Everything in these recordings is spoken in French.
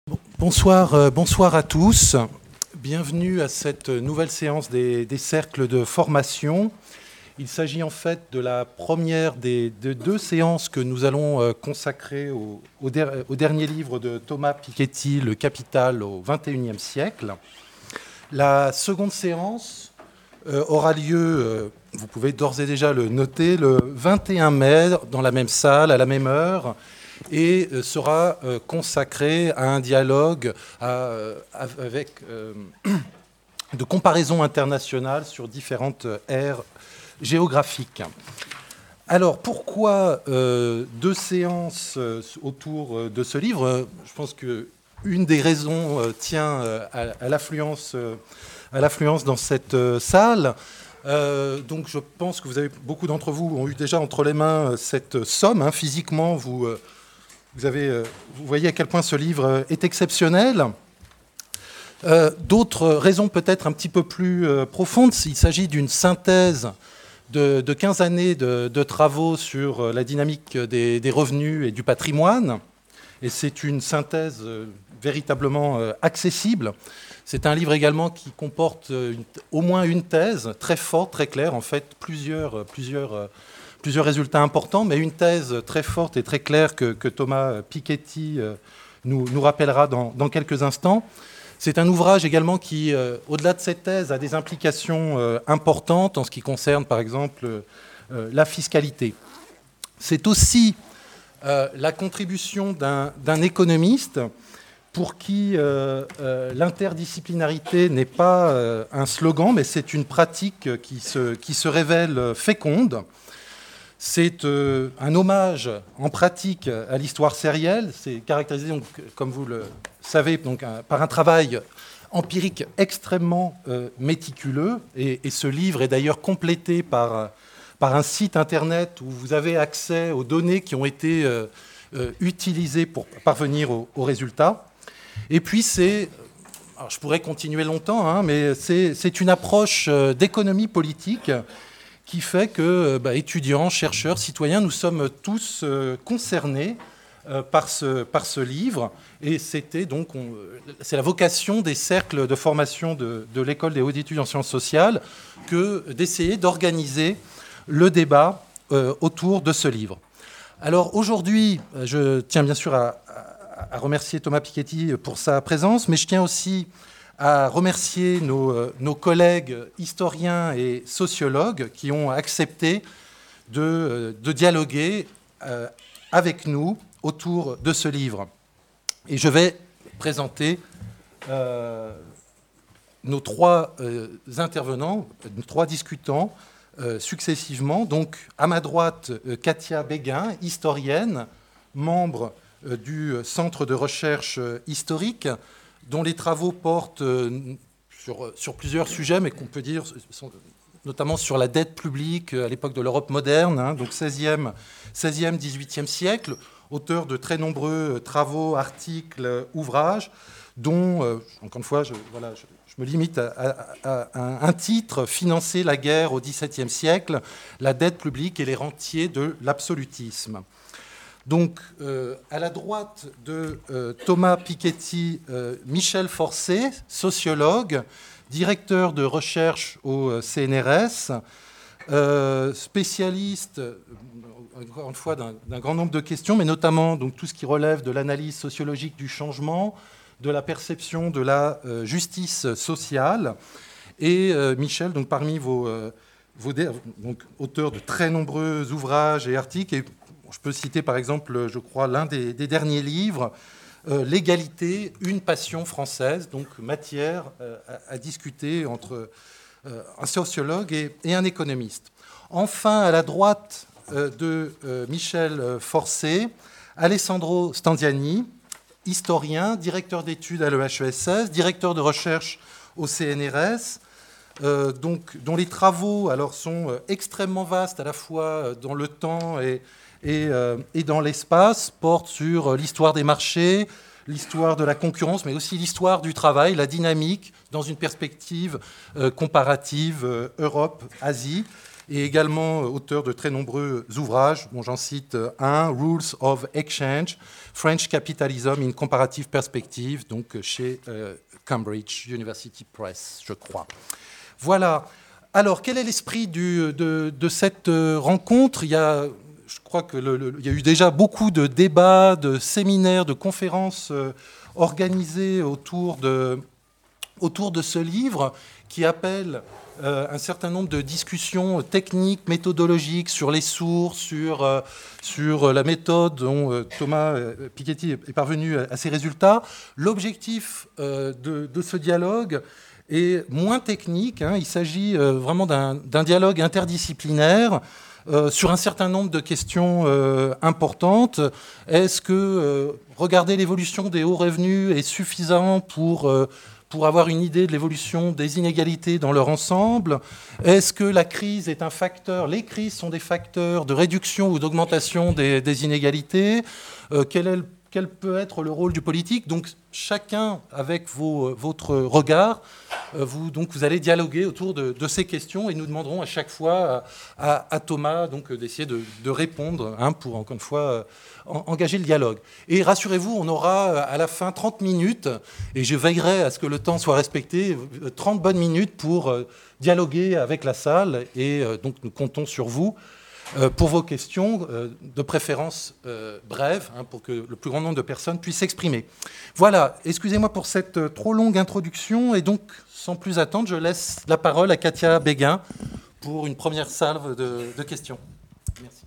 Bonsoir à tous. Bienvenue à cette nouvelle séance des cercles de formation. Il s'agit en fait de la première de deux séances que nous allons consacrer au dernier livre de Thomas Piketty, Le Capital au XXIe siècle. La seconde séance aura lieu, vous pouvez d'ores et déjà le noter, le 21 mai, dans la même salle, à la même heure, et sera consacrée à un dialogue avec de comparaison internationale sur différentes aires géographiques. Alors, pourquoi deux séances autour de ce livre ? Je pense qu'une des raisons tient à l'affluence dans cette salle. Donc, je pense que beaucoup d'entre vous ont eu déjà entre les mains cette somme. Physiquement, vous voyez à quel point ce livre est exceptionnel. D'autres raisons peut-être un petit peu plus profondes. Il s'agit d'une synthèse de 15 années de travaux sur la dynamique des revenus et du patrimoine. Et c'est une synthèse véritablement accessible. C'est un livre également qui comporte au moins une thèse très forte, très claire, en fait, plusieurs résultats importants, mais une thèse très forte et très claire que Thomas Piketty nous rappellera dans quelques instants. C'est un ouvrage également qui, au-delà de cette thèse, a des implications importantes en ce qui concerne, par exemple, la fiscalité. C'est aussi la contribution d'un économiste pour qui l'interdisciplinarité n'est pas un slogan, mais c'est une pratique qui se révèle féconde. C'est un hommage en pratique à l'histoire sérielle. C'est caractérisé, donc, comme vous le savez, donc, par un travail empirique extrêmement méticuleux. Et ce livre est d'ailleurs complété par un site internet où vous avez accès aux données qui ont été utilisées pour parvenir aux résultats. Et puis alors je pourrais continuer longtemps, mais c'est une approche d'économie politique qui fait que, étudiants, chercheurs, citoyens, nous sommes tous concernés par ce livre. Et c'est la vocation des cercles de formation de l'École des hautes études en sciences sociales que d'essayer d'organiser le débat autour de ce livre. Alors aujourd'hui, je tiens bien sûr à remercier Thomas Piketty pour sa présence, mais je tiens aussi à remercier nos collègues historiens et sociologues qui ont accepté de dialoguer avec nous autour de ce livre. Et je vais présenter nos trois intervenants, nos trois discutants successivement. Donc, à ma droite, Katia Béguin, historienne, membre du Centre de recherche historique, dont les travaux portent sur plusieurs sujets, mais qu'on peut dire notamment sur la dette publique à l'époque de l'Europe moderne, donc 16e, 18e siècle, auteur de très nombreux travaux, articles, ouvrages, dont, encore une fois, je me limite à un titre, « Financer la guerre au XVIIe siècle, la dette publique et les rentiers de l'absolutisme ». Donc, à la droite de Thomas Piketty, Michel Forcé, sociologue, directeur de recherche au CNRS, spécialiste, encore une fois, d'un grand nombre de questions, mais notamment donc, tout ce qui relève de l'analyse sociologique du changement, de la perception de la justice sociale. Et Michel, donc, parmi donc, auteur de très nombreux ouvrages et articles, et je peux citer par exemple, je crois, l'un des derniers livres, L'égalité, une passion française, donc matière à discuter entre un sociologue et un économiste. Enfin, à la droite de Michel Forcé, Alessandro Standiani, historien, directeur d'études à l'EHESS, directeur de recherche au CNRS, dont les travaux alors, sont extrêmement vastes à la fois dans le temps et dans l'espace, portent sur l'histoire des marchés, l'histoire de la concurrence, mais aussi l'histoire du travail, la dynamique dans une perspective comparative Europe-Asie. et également auteur de très nombreux ouvrages. Bon, j'en cite un, Rules of Exchange, French Capitalism in Comparative Perspective, donc chez Cambridge University Press, je crois. Voilà. Alors, quel est l'esprit de cette rencontre ? Je crois qu'il y a eu déjà beaucoup de débats, de séminaires, de conférences organisées autour de ce livre qui appelle un certain nombre de discussions techniques, méthodologiques sur les sources, sur la méthode dont Thomas Piketty est parvenu à ces résultats. L'objectif de ce dialogue est moins technique. Il s'agit vraiment d'un dialogue interdisciplinaire sur un certain nombre de questions importantes. Est-ce que regarder l'évolution des hauts revenus est suffisant pour avoir une idée de l'évolution des inégalités dans leur ensemble? Est-ce que la crise est un facteur, les crises sont des facteurs de réduction ou d'augmentation des inégalités? Quel peut être le rôle du politique? Donc chacun avec votre regard, vous allez dialoguer autour de ces questions et nous demanderons à chaque fois à Thomas d'essayer de répondre pour encore une fois engager le dialogue. Et rassurez-vous, on aura à la fin 30 minutes, et je veillerai à ce que le temps soit respecté, 30 bonnes minutes pour dialoguer avec la salle, et donc nous comptons sur vous pour vos questions, de préférence brèves, pour que le plus grand nombre de personnes puissent s'exprimer. Voilà, excusez-moi pour cette trop longue introduction, et donc, sans plus attendre, je laisse la parole à Katia Béguin pour une première salve de questions. Merci.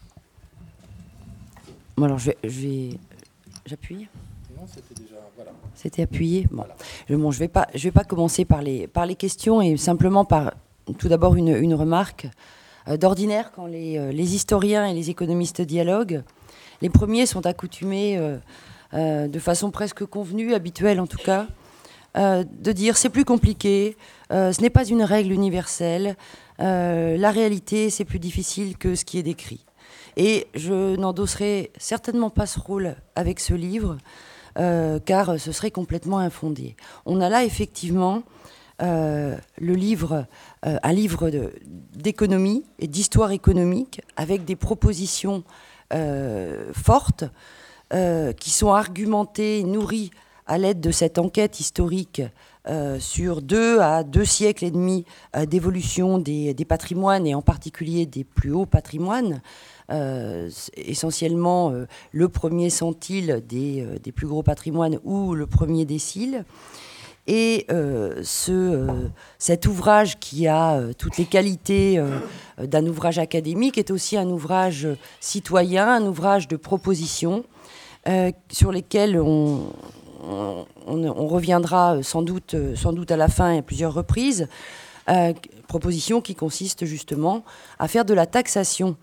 Bon, alors, j'appuie. Non, c'était déjà... Voilà. C'était appuyé. Bon, voilà. Bon, je vais pas commencer par les questions, et simplement par, tout d'abord, une remarque. D'ordinaire, quand les historiens et les économistes dialoguent, les premiers sont accoutumés, de façon presque convenue, habituelle en tout cas, de dire c'est plus compliqué, ce n'est pas une règle universelle, la réalité c'est plus difficile que ce qui est décrit. Et je n'endosserai certainement pas ce rôle avec ce livre, car ce serait complètement infondé. On a là effectivement un livre d'économie et d'histoire économique avec des propositions fortes qui sont argumentées, nourries à l'aide de cette enquête historique sur 2 à 2 siècles et demi d'évolution des patrimoines, et en particulier des plus hauts patrimoines, essentiellement le premier centile des plus gros patrimoines ou le premier décile. Et cet ouvrage qui a toutes les qualités d'un ouvrage académique est aussi un ouvrage citoyen, un ouvrage de proposition sur lesquels on reviendra sans doute à la fin et à plusieurs reprises. Proposition qui consiste justement à faire de la taxation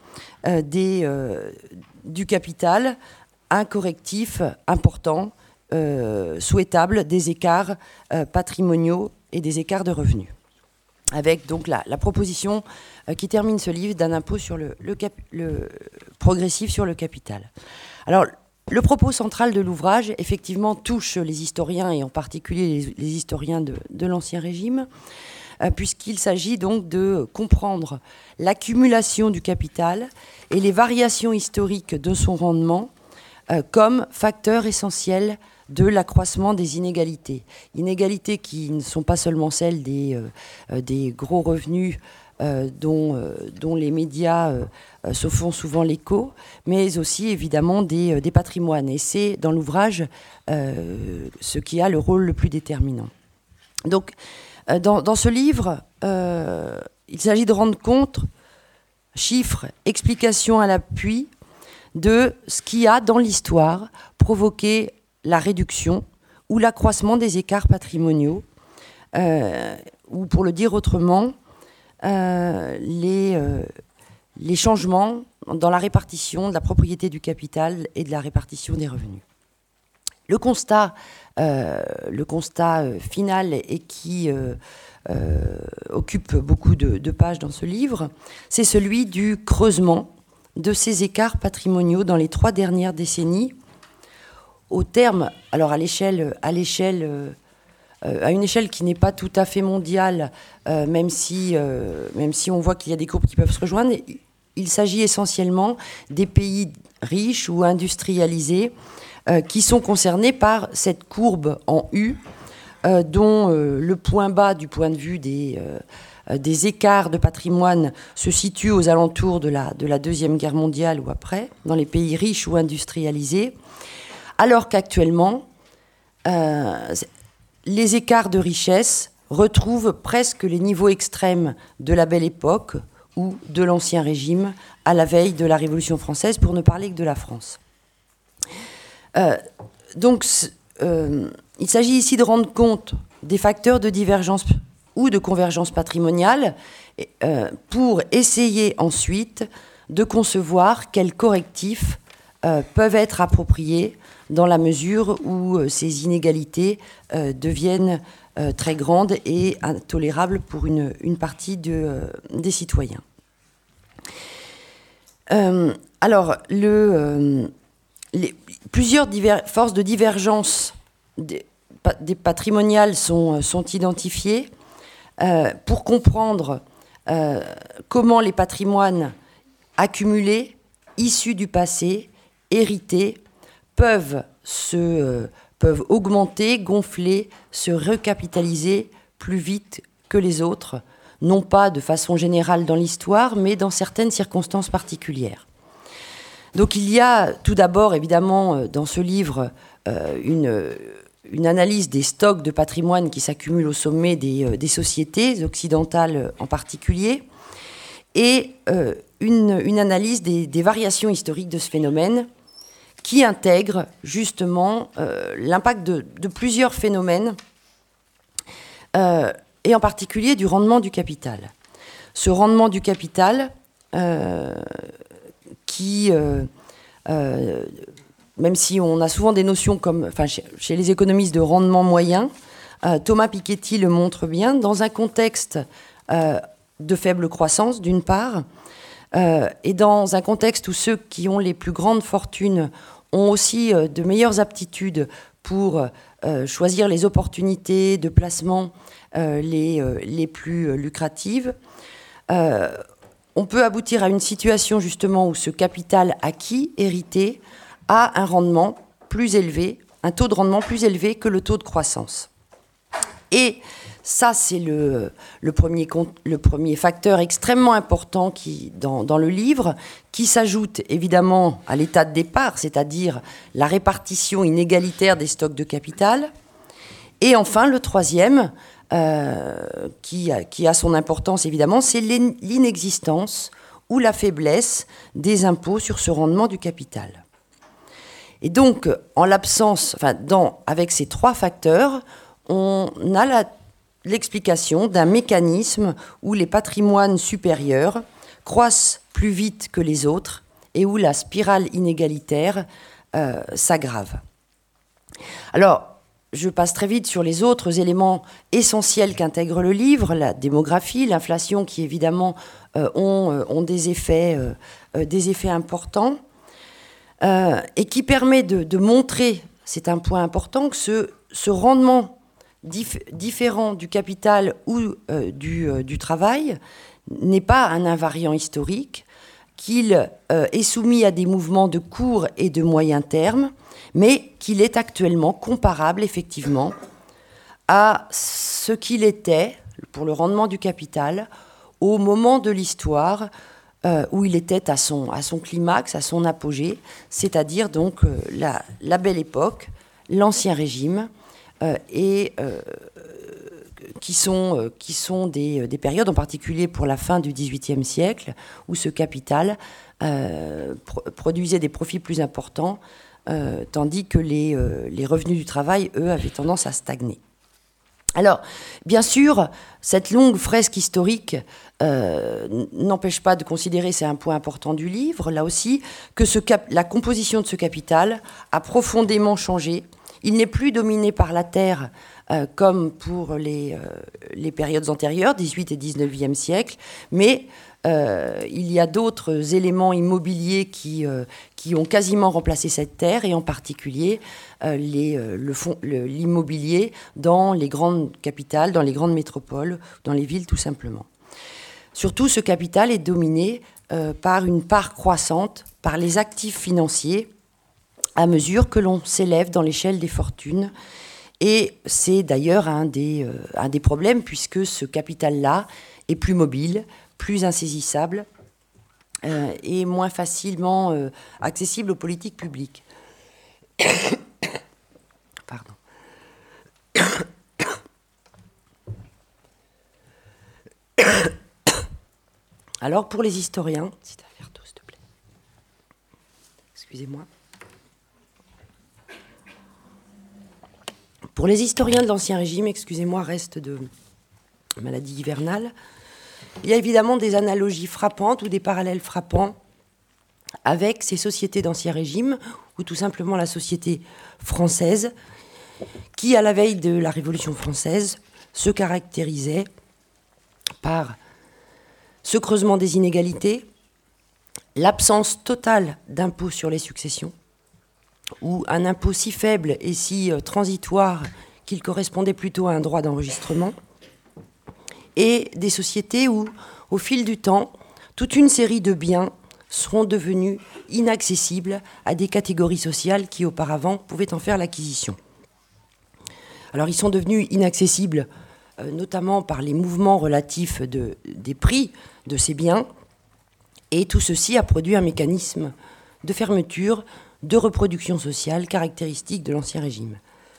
du capital un correctif important, souhaitable des écarts patrimoniaux et des écarts de revenus. Avec donc la proposition qui termine ce livre d'un impôt sur le progressif sur le capital. Alors, le propos central de l'ouvrage, effectivement, touche les historiens, et en particulier les historiens de l'Ancien Régime, puisqu'il s'agit donc de comprendre l'accumulation du capital et les variations historiques de son rendement comme facteur essentiel de l'accroissement des inégalités. Inégalités qui ne sont pas seulement celles des gros revenus dont les médias se font souvent l'écho, mais aussi évidemment des patrimoines. Et c'est dans l'ouvrage ce qui a le rôle le plus déterminant. Donc, dans ce livre, il s'agit de rendre compte, chiffres, explications à l'appui, de ce qui a, dans l'histoire, provoqué la réduction ou l'accroissement des écarts patrimoniaux, ou pour le dire autrement, les changements dans la répartition de la propriété du capital et de la répartition des revenus. Le constat final, et qui occupe beaucoup de pages dans ce livre, c'est celui du creusement de ces écarts patrimoniaux dans les 3 dernières décennies, au terme, alors à l'échelle à une échelle qui n'est pas tout à fait mondiale, même si on voit qu'il y a des courbes qui peuvent se rejoindre. Il s'agit essentiellement des pays riches ou industrialisés qui sont concernés par cette courbe en U, dont le point bas du point de vue des écarts de patrimoine se situe aux alentours de la Deuxième Guerre mondiale ou après, dans les pays riches ou industrialisés, alors qu'actuellement, les écarts de richesse retrouvent presque les niveaux extrêmes de la Belle Époque ou de l'Ancien Régime à la veille de la Révolution française, pour ne parler que de la France. Donc, il s'agit ici de rendre compte des facteurs de divergence ou de convergence patrimoniale pour essayer ensuite de concevoir quels correctifs peuvent être appropriés dans la mesure où ces inégalités deviennent très grandes et intolérables pour une partie des citoyens. Alors, plusieurs forces de divergence des patrimoniales sont identifiées pour comprendre comment les patrimoines accumulés, issus du passé, hérités, peuvent augmenter, gonfler, se recapitaliser plus vite que les autres, non pas de façon générale dans l'histoire, mais dans certaines circonstances particulières. Donc il y a tout d'abord, évidemment, dans ce livre, une analyse des stocks de patrimoine qui s'accumulent au sommet des sociétés occidentales en particulier, et une analyse des variations historiques de ce phénomène qui intègre justement l'impact de plusieurs phénomènes, et en particulier du rendement du capital. Ce rendement du capital qui, même si on a souvent des notions comme, chez les économistes de rendement moyen, Thomas Piketty le montre bien, dans un contexte de faible croissance d'une part, et dans un contexte où ceux qui ont les plus grandes fortunes ont aussi de meilleures aptitudes pour choisir les opportunités de placement les plus lucratives, on peut aboutir à une situation justement où ce capital acquis, hérité, a un rendement plus élevé, un taux de rendement plus élevé que le taux de croissance. Et ça, c'est le premier facteur extrêmement important dans le livre, qui s'ajoute évidemment à l'état de départ, c'est-à-dire la répartition inégalitaire des stocks de capital. Et enfin, le troisième, qui a son importance évidemment, c'est l'inexistence ou la faiblesse des impôts sur ce rendement du capital. Et donc, en l'absence, avec ces trois facteurs, on a l'explication d'un mécanisme où les patrimoines supérieurs croissent plus vite que les autres et où la spirale inégalitaire s'aggrave. Alors, je passe très vite sur les autres éléments essentiels qu'intègre le livre, la démographie, l'inflation, qui évidemment ont des effets importants, et qui permet de montrer, c'est un point important, que ce rendement différent du capital ou du travail n'est pas un invariant historique, qu'il est soumis à des mouvements de court et de moyen terme, mais qu'il est actuellement comparable effectivement à ce qu'il était pour le rendement du capital au moment de l'histoire où il était à son climax, à son apogée, c'est-à-dire donc la Belle Époque, l'Ancien Régime, et qui sont des périodes, en particulier pour la fin du XVIIIe siècle, où ce capital produisait des profits plus importants, tandis que les revenus du travail, eux, avaient tendance à stagner. Alors, bien sûr, cette longue fresque historique n'empêche pas de considérer, c'est un point important du livre, là aussi, que la composition de ce capital a profondément changé. Il n'est plus dominé par la terre comme pour les périodes antérieures, 18 et 19e siècle, mais il y a d'autres éléments immobiliers qui ont quasiment remplacé cette terre, et en particulier l'immobilier dans les grandes capitales, dans les grandes métropoles, dans les villes tout simplement. Surtout, ce capital est dominé par une part croissante, par les actifs financiers, à mesure que l'on s'élève dans l'échelle des fortunes. Et c'est d'ailleurs un des problèmes, puisque ce capital-là est plus mobile, plus insaisissable et moins facilement accessible aux politiques publiques. Pardon. Alors, pour les historiens, si tu as un verre d'eau, s'il te plaît. Excusez-moi. Pour les historiens de l'Ancien Régime, excusez-moi, reste de maladie hivernale, il y a évidemment des analogies frappantes ou des parallèles frappants avec ces sociétés d'Ancien Régime, ou tout simplement la société française, qui, à la veille de la Révolution française, se caractérisait par ce creusement des inégalités, l'absence totale d'impôt sur les successions, ou un impôt si faible et si transitoire qu'il correspondait plutôt à un droit d'enregistrement, et des sociétés où, au fil du temps, toute une série de biens seront devenus inaccessibles à des catégories sociales qui, auparavant, pouvaient en faire l'acquisition. Alors, ils sont devenus inaccessibles, notamment par les mouvements relatifs des prix de ces biens, et tout ceci a produit un mécanisme de fermeture, de reproduction sociale caractéristique de l'Ancien Régime.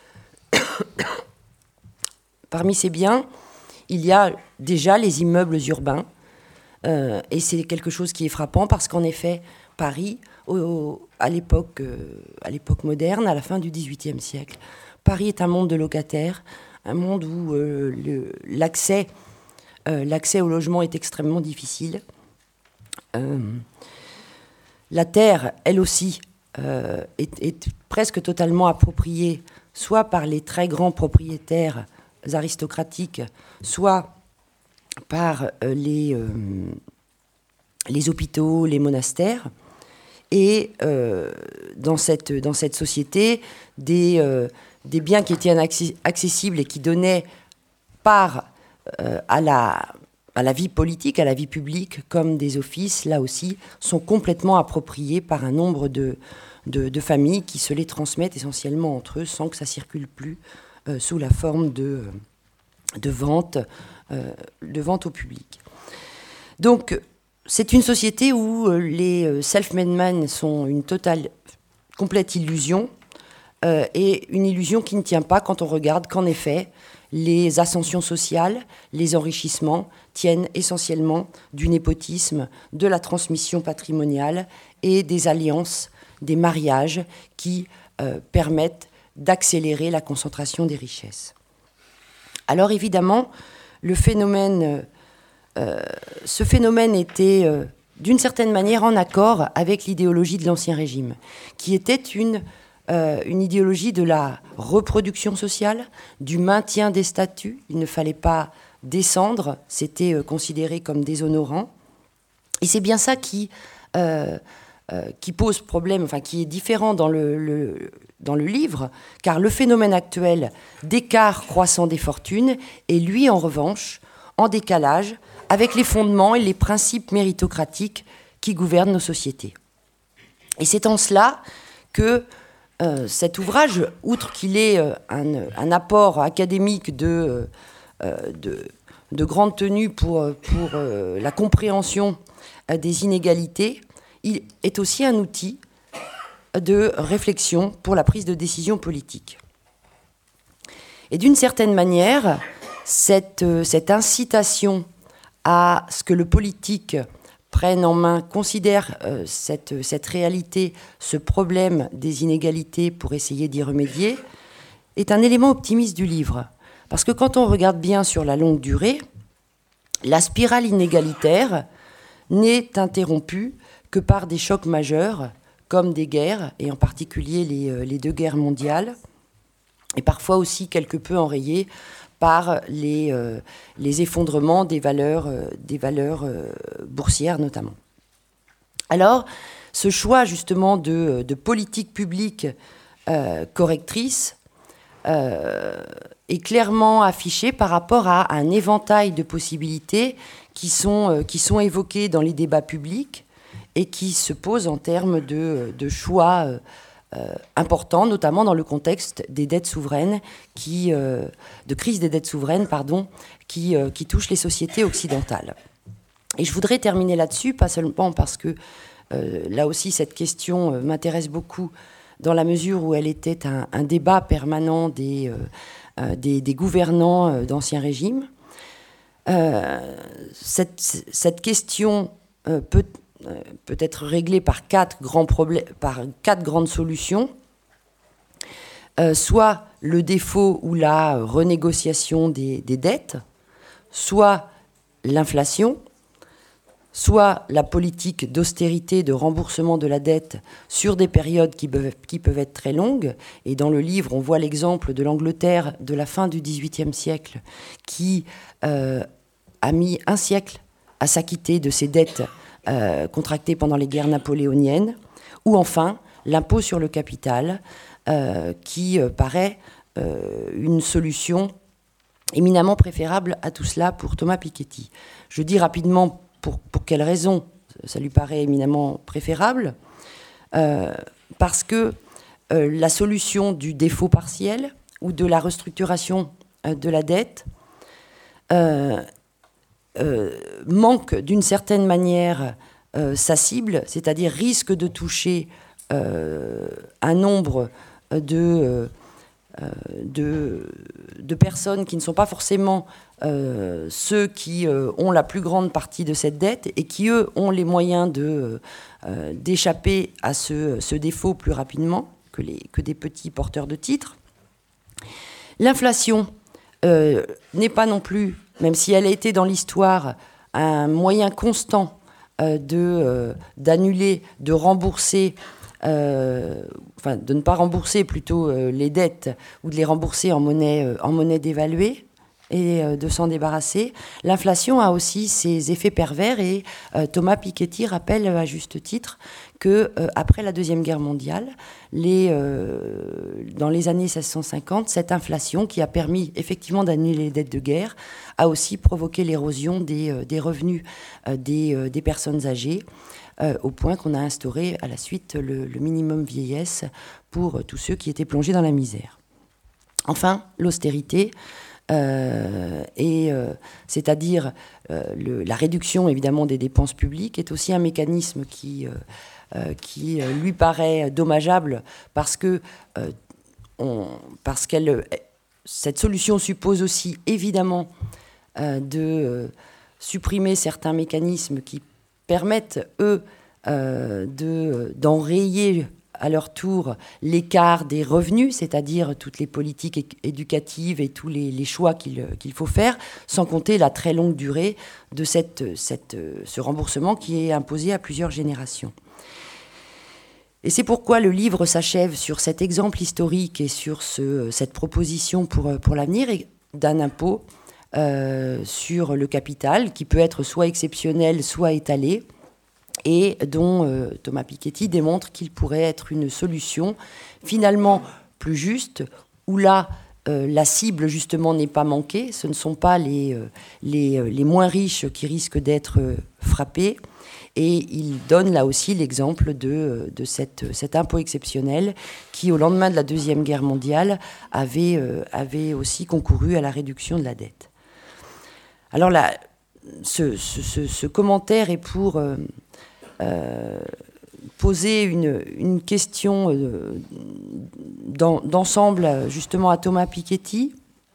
Parmi ces biens, il y a déjà les immeubles urbains, et c'est quelque chose qui est frappant parce qu'en effet, Paris, à l'époque moderne, à la fin du XVIIIe siècle, Paris est un monde de locataires, un monde où l'accès au logement est extrêmement difficile. La terre, elle aussi, est presque totalement appropriée, soit par les très grands propriétaires aristocratiques, soit par les hôpitaux, les monastères. Et dans cette société, des biens qui étaient accessibles et qui donnaient part à la vie politique, à la vie publique, comme des offices, là aussi, sont complètement appropriés par un nombre de familles qui se les transmettent essentiellement entre eux sans que ça circule plus sous la forme de vente au public. Donc, c'est une société où les self-made men sont une complète illusion, et une illusion qui ne tient pas quand on regarde qu'en effet, les ascensions sociales, les enrichissements tiennent essentiellement du népotisme, de la transmission patrimoniale et des alliances, des mariages qui permettent d'accélérer la concentration des richesses. Alors évidemment, ce phénomène était d'une certaine manière en accord avec l'idéologie de l'Ancien Régime, qui était une idéologie de la reproduction sociale, du maintien des statuts. Il ne fallait pas descendre, c'était considéré comme déshonorant. Et c'est bien ça qui pose problème, enfin qui est différent dans le livre, car le phénomène actuel d'écart croissant des fortunes est, lui, en revanche, en décalage avec les fondements et les principes méritocratiques qui gouvernent nos sociétés. Et c'est en cela que cet ouvrage, outre qu'il est un apport académique de grande tenue pour la compréhension des inégalités, il est aussi un outil de réflexion pour la prise de décision politique. Et d'une certaine manière, cette incitation à ce que le politique prenne en main, considère cette réalité, ce problème des inégalités pour essayer d'y remédier, est un élément optimiste du livre. Parce que quand on regarde bien sur la longue durée, la spirale inégalitaire n'est interrompue que par des chocs majeurs, comme des guerres, et en particulier les deux guerres mondiales, et parfois aussi quelque peu enrayée par les effondrements des valeurs boursières notamment. Alors, ce choix justement de politique publique correctrice est clairement affiché par rapport à un éventail de possibilités qui sont évoquées dans les débats publics et qui se posent en termes de choix importants, notamment dans le contexte des dettes souveraines, de crise des dettes souveraines, qui touchent les sociétés occidentales. Et je voudrais terminer là-dessus, pas seulement parce que là aussi cette question m'intéresse beaucoup, dans la mesure où elle était un débat permanent des gouvernants d'Ancien Régime. Cette question peut être réglée par quatre grandes solutions. Soit le défaut ou la renégociation des dettes, soit l'inflation, soit la politique d'austérité, de remboursement de la dette sur des périodes qui peuvent être très longues. Et dans le livre, on voit l'exemple de l'Angleterre de la fin du XVIIIe siècle qui a mis un siècle à s'acquitter de ses dettes contractées pendant les guerres napoléoniennes. Ou enfin, l'impôt sur le capital qui paraît une solution éminemment préférable à tout cela pour Thomas Piketty. Je dis rapidement pour quelles raisons ça lui paraît éminemment préférable. Parce que la solution du défaut partiel ou de la restructuration de la dette manque d'une certaine manière sa cible, c'est-à-dire risque de toucher un nombre de personnes qui ne sont pas forcément ceux qui ont la plus grande partie de cette dette et qui, eux, ont les moyens d'échapper à ce défaut plus rapidement que des petits porteurs de titres. L'inflation n'est pas non plus, même si elle a été dans l'histoire, un moyen constant d'annuler, de rembourser, de ne pas rembourser plutôt les dettes ou de les rembourser en monnaie dévaluée et de s'en débarrasser. L'inflation a aussi ses effets pervers et Thomas Piketty rappelle à juste titre que après la Deuxième Guerre mondiale, dans les années 1650, cette inflation qui a permis effectivement d'annuler les dettes de guerre a aussi provoqué l'érosion des revenus des personnes âgées, au point qu'on a instauré à la suite le minimum vieillesse pour tous ceux qui étaient plongés dans la misère. Enfin, l'austérité, c'est-à-dire la réduction évidemment des dépenses publiques, est aussi un mécanisme qui lui paraît dommageable parce que cette solution suppose aussi évidemment de supprimer certains mécanismes qui permettent, eux, d'enrayer à leur tour l'écart des revenus, c'est-à-dire toutes les politiques éducatives et tous les choix qu'il faut faire, sans compter la très longue durée de ce remboursement qui est imposé à plusieurs générations. Et c'est pourquoi le livre s'achève sur cet exemple historique et sur cette proposition pour l'avenir d'un impôt sur le capital qui peut être soit exceptionnel, soit étalé, et dont Thomas Piketty démontre qu'il pourrait être une solution finalement plus juste, où là, la cible justement n'est pas manquée, ce ne sont pas les moins riches qui risquent d'être frappés, et il donne là aussi l'exemple de cet impôt exceptionnel qui, au lendemain de la Deuxième Guerre mondiale, avait aussi concouru à la réduction de la dette. Alors là, ce commentaire est pour poser une question d'ensemble justement à Thomas Piketty.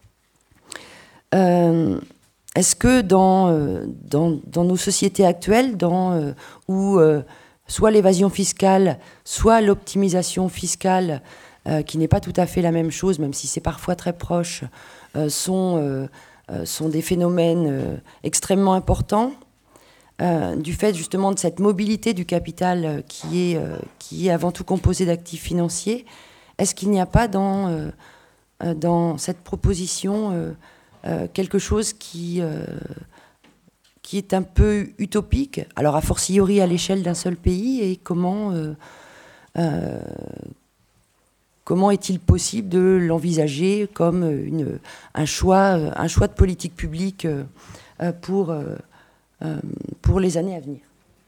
Est-ce que dans nos sociétés actuelles, où soit l'évasion fiscale, soit l'optimisation fiscale, qui n'est pas tout à fait la même chose, même si c'est parfois très proche, sont des phénomènes extrêmement importants, du fait justement de cette mobilité du capital qui est avant tout composée d'actifs financiers, est-ce qu'il n'y a pas dans dans cette proposition quelque chose qui est un peu utopique, alors a fortiori à l'échelle d'un seul pays, et comment est-il possible de l'envisager comme un choix de politique publique pour les années à venir.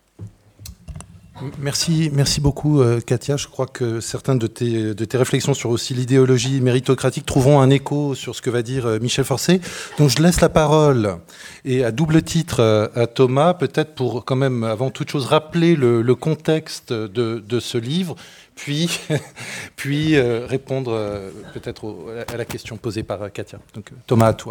Merci beaucoup, Katia. Je crois que certaines de tes réflexions sur aussi l'idéologie méritocratique trouveront un écho sur ce que va dire Michel Forcé. Donc je laisse la parole, et à double titre, à Thomas, peut-être pour quand même, avant toute chose, rappeler le contexte de ce livre, puis répondre peut-être à la question posée par Katia. Donc Thomas, à toi.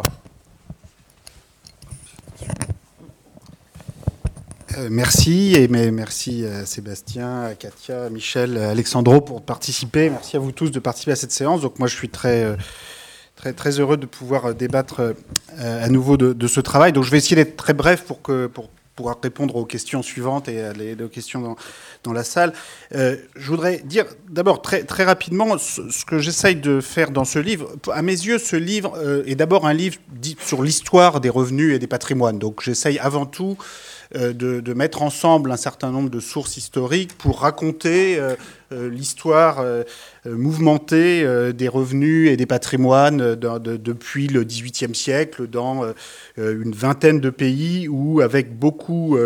Merci, et merci à Sébastien, à Katia, à Michel, à Alexandro pour participer. Merci à vous tous de participer à cette séance. Donc moi, je suis très heureux de pouvoir débattre à nouveau de ce travail. Donc je vais essayer d'être très bref pour pouvoir répondre aux questions suivantes et aux questions dans la salle. Je voudrais dire d'abord très rapidement ce que j'essaye de faire dans ce livre. À mes yeux, ce livre est d'abord un livre dit sur l'histoire des revenus et des patrimoines. Donc j'essaye avant tout de mettre ensemble un certain nombre de sources historiques pour raconter l'histoire mouvementée des revenus et des patrimoines depuis le XVIIIe siècle dans une vingtaine de pays où, avec beaucoup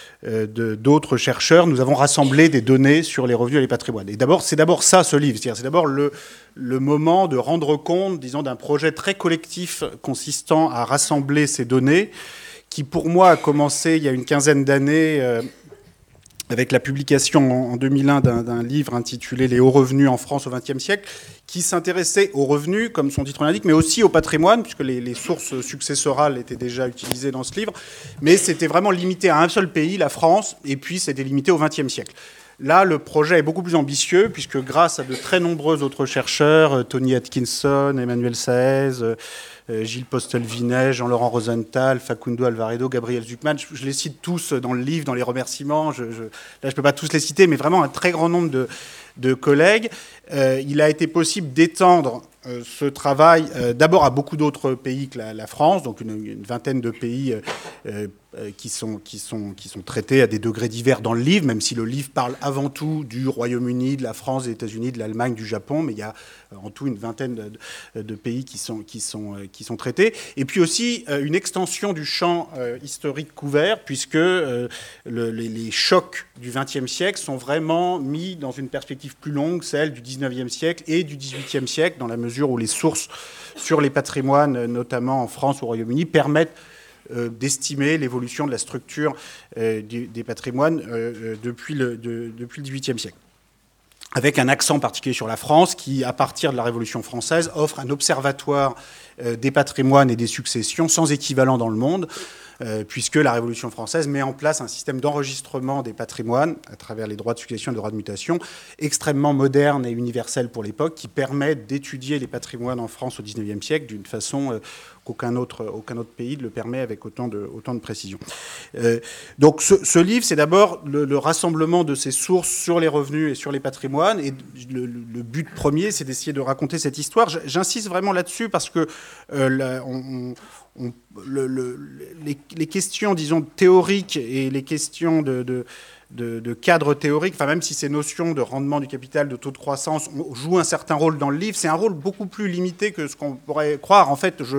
d'autres chercheurs, nous avons rassemblé des données sur les revenus et les patrimoines. Et c'est d'abord ça, ce livre. C'est d'abord le moment de rendre compte, disons, d'un projet très collectif consistant à rassembler ces données, qui pour moi a commencé il y a une quinzaine d'années avec la publication en 2001 d'un livre intitulé « Les hauts revenus en France au XXe siècle », qui s'intéressait aux revenus, comme son titre l'indique, mais aussi au patrimoine, puisque les sources successorales étaient déjà utilisées dans ce livre. Mais c'était vraiment limité à un seul pays, la France, et puis c'était limité au XXe siècle. Là, le projet est beaucoup plus ambitieux, puisque grâce à de très nombreux autres chercheurs, Tony Atkinson, Emmanuel Saez, Gilles Postel-Vinet, Jean-Laurent Rosenthal, Facundo Alvaredo, Gabriel Zuckman, je les cite tous dans le livre, dans les remerciements. Là, je ne peux pas tous les citer, mais vraiment un très grand nombre de collègues. Il a été possible d'étendre ce travail d'abord à beaucoup d'autres pays que la France, donc une vingtaine de pays qui sont traités à des degrés divers dans le livre, même si le livre parle avant tout du Royaume-Uni, de la France, des États-Unis, de l'Allemagne, du Japon, mais il y a en tout une vingtaine de pays qui sont traités. Et puis aussi une extension du champ historique couvert, puisque les chocs du XXe siècle sont vraiment mis dans une perspective plus longue, celle du XIXe siècle et du XVIIIe siècle, dans la mesure où les sources sur les patrimoines, notamment en France ou au Royaume-Uni, permettent d'estimer l'évolution de la structure des patrimoines depuis le XVIIIe siècle. Avec un accent particulier sur la France qui, à partir de la Révolution française, offre un observatoire des patrimoines et des successions sans équivalent dans le monde, puisque la Révolution française met en place un système d'enregistrement des patrimoines à travers les droits de succession et les droits de mutation extrêmement moderne et universel pour l'époque, qui permet d'étudier les patrimoines en France au XIXe siècle d'une façon qu'aucun autre pays ne le permet avec autant de précision. Donc ce livre, c'est d'abord le rassemblement de ces sources sur les revenus et sur les patrimoines, et le but premier, c'est d'essayer de raconter cette histoire. J'insiste vraiment là-dessus parce que les questions, disons, théoriques et les questions de cadre théorique, enfin même si ces notions de rendement du capital, de taux de croissance jouent un certain rôle dans le livre, c'est un rôle beaucoup plus limité que ce qu'on pourrait croire. En fait,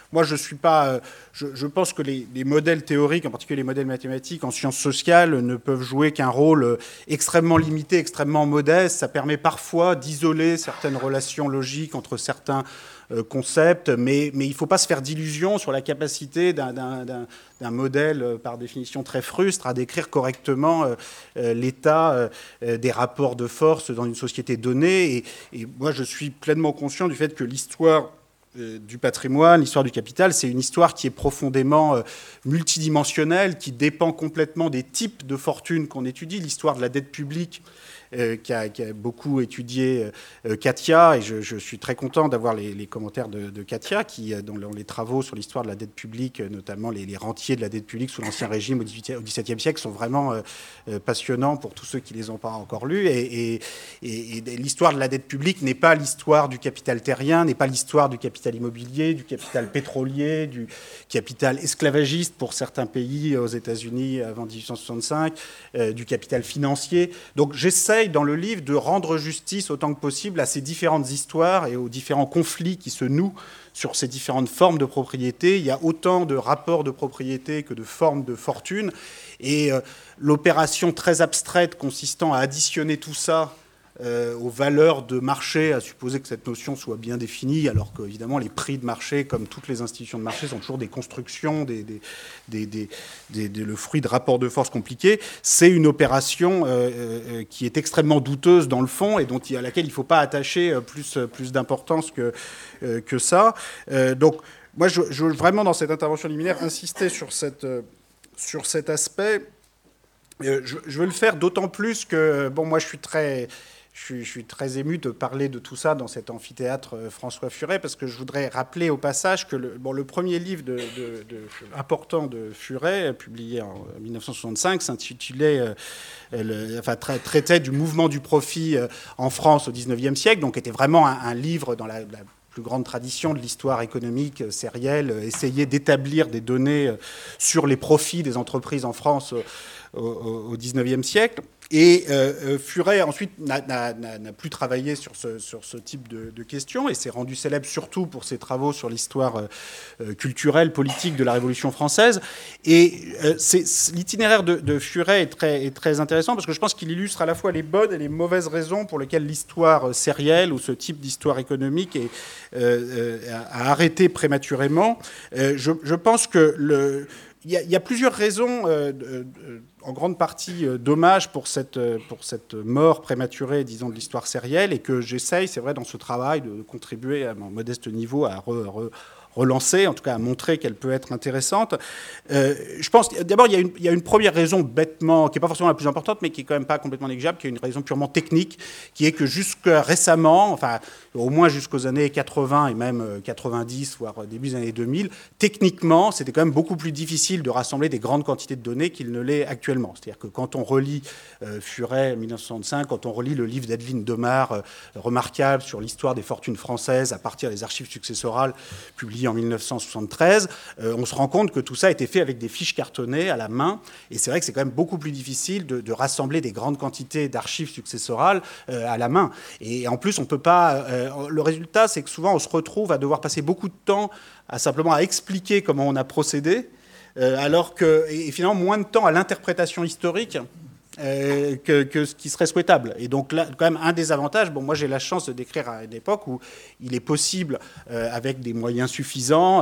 je pense que les modèles théoriques, en particulier les modèles mathématiques en sciences sociales, ne peuvent jouer qu'un rôle extrêmement limité, extrêmement modeste. Ça permet parfois d'isoler certaines relations logiques entre certains concepts, mais il ne faut pas se faire d'illusions sur la capacité d'un modèle, par définition très frustre, à décrire correctement l'état des rapports de force dans une société donnée. Et moi, je suis pleinement conscient du fait que l'histoire du patrimoine, l'histoire du capital, c'est une histoire qui est profondément multidimensionnelle, qui dépend complètement des types de fortunes qu'on étudie. L'histoire de la dette publique qu'a beaucoup étudié Katia, et je suis très content d'avoir les commentaires de Katia, dont les travaux sur l'histoire de la dette publique, notamment les rentiers de la dette publique sous l'Ancien Régime au XVIIe siècle, sont vraiment passionnants pour tous ceux qui ne les ont pas encore lus. Et l'histoire de la dette publique n'est pas l'histoire du capital terrien, n'est pas l'histoire du capital immobilier, du capital pétrolier, du capital esclavagiste pour certains pays aux États-Unis avant 1865, du capital financier. Donc j'essaye dans le livre de rendre justice autant que possible à ces différentes histoires et aux différents conflits qui se nouent sur ces différentes formes de propriété. Il y a autant de rapports de propriété que de formes de fortune. Et l'opération très abstraite consistant à additionner tout ça aux valeurs de marché, à supposer que cette notion soit bien définie, alors qu'évidemment les prix de marché, comme toutes les institutions de marché, sont toujours des constructions, le fruit de rapports de force compliqués. C'est une opération qui est extrêmement douteuse dans le fond et à laquelle il ne faut pas attacher plus d'importance que ça. Donc moi, je veux vraiment, dans cette intervention liminaire, insister sur cet aspect. Je veux le faire d'autant plus que, moi, je suis très ému de parler de tout ça dans cet amphithéâtre François Furet, parce que je voudrais rappeler au passage que le premier livre important de Furet, publié en 1965, s'intitulait traitait du mouvement du profit en France au XIXe siècle, donc était vraiment un livre dans la plus grande tradition de l'histoire économique sérielle, essayer d'établir des données sur les profits des entreprises en France au XIXe siècle. Et Furet, ensuite, n'a plus travaillé sur ce type de questions et s'est rendu célèbre surtout pour ses travaux sur l'histoire culturelle, politique de la Révolution française. Et l'itinéraire de Furet est très intéressant parce que je pense qu'il illustre à la fois les bonnes et les mauvaises raisons pour lesquelles l'histoire sérielle ou ce type d'histoire économique a arrêté prématurément. Je pense que il y a plusieurs raisons, en grande partie dommages pour cette mort prématurée, disons, de l'histoire sérielle, et que j'essaye, c'est vrai, dans ce travail, de contribuer à mon modeste niveau à relancer, en tout cas à montrer qu'elle peut être intéressante. Je pense, d'abord, il y a une première raison bêtement, qui n'est pas forcément la plus importante, mais qui n'est quand même pas complètement négligeable, qui est une raison purement technique, qui est que jusqu'à récemment, enfin, au moins jusqu'aux années 80 et même 90, voire début des années 2000, techniquement, c'était quand même beaucoup plus difficile de rassembler des grandes quantités de données qu'il ne l'est actuellement. C'est-à-dire que quand on relit Furet 1965, quand on relit le livre d'Adeline Demare, remarquable sur l'histoire des fortunes françaises à partir des archives successorales publiées en 1973, on se rend compte que tout ça a été fait avec des fiches cartonnées à la main. Et c'est vrai que c'est quand même beaucoup plus difficile de rassembler des grandes quantités d'archives successorales à la main. Et en plus, on peut pas... le résultat, c'est que souvent, on se retrouve à devoir passer beaucoup de temps simplement à expliquer comment on a procédé, alors que, et finalement, moins de temps à l'interprétation historique que ce qui serait souhaitable. Et donc là, quand même, un des avantages, moi j'ai la chance de décrire à une époque où il est possible, avec des moyens suffisants,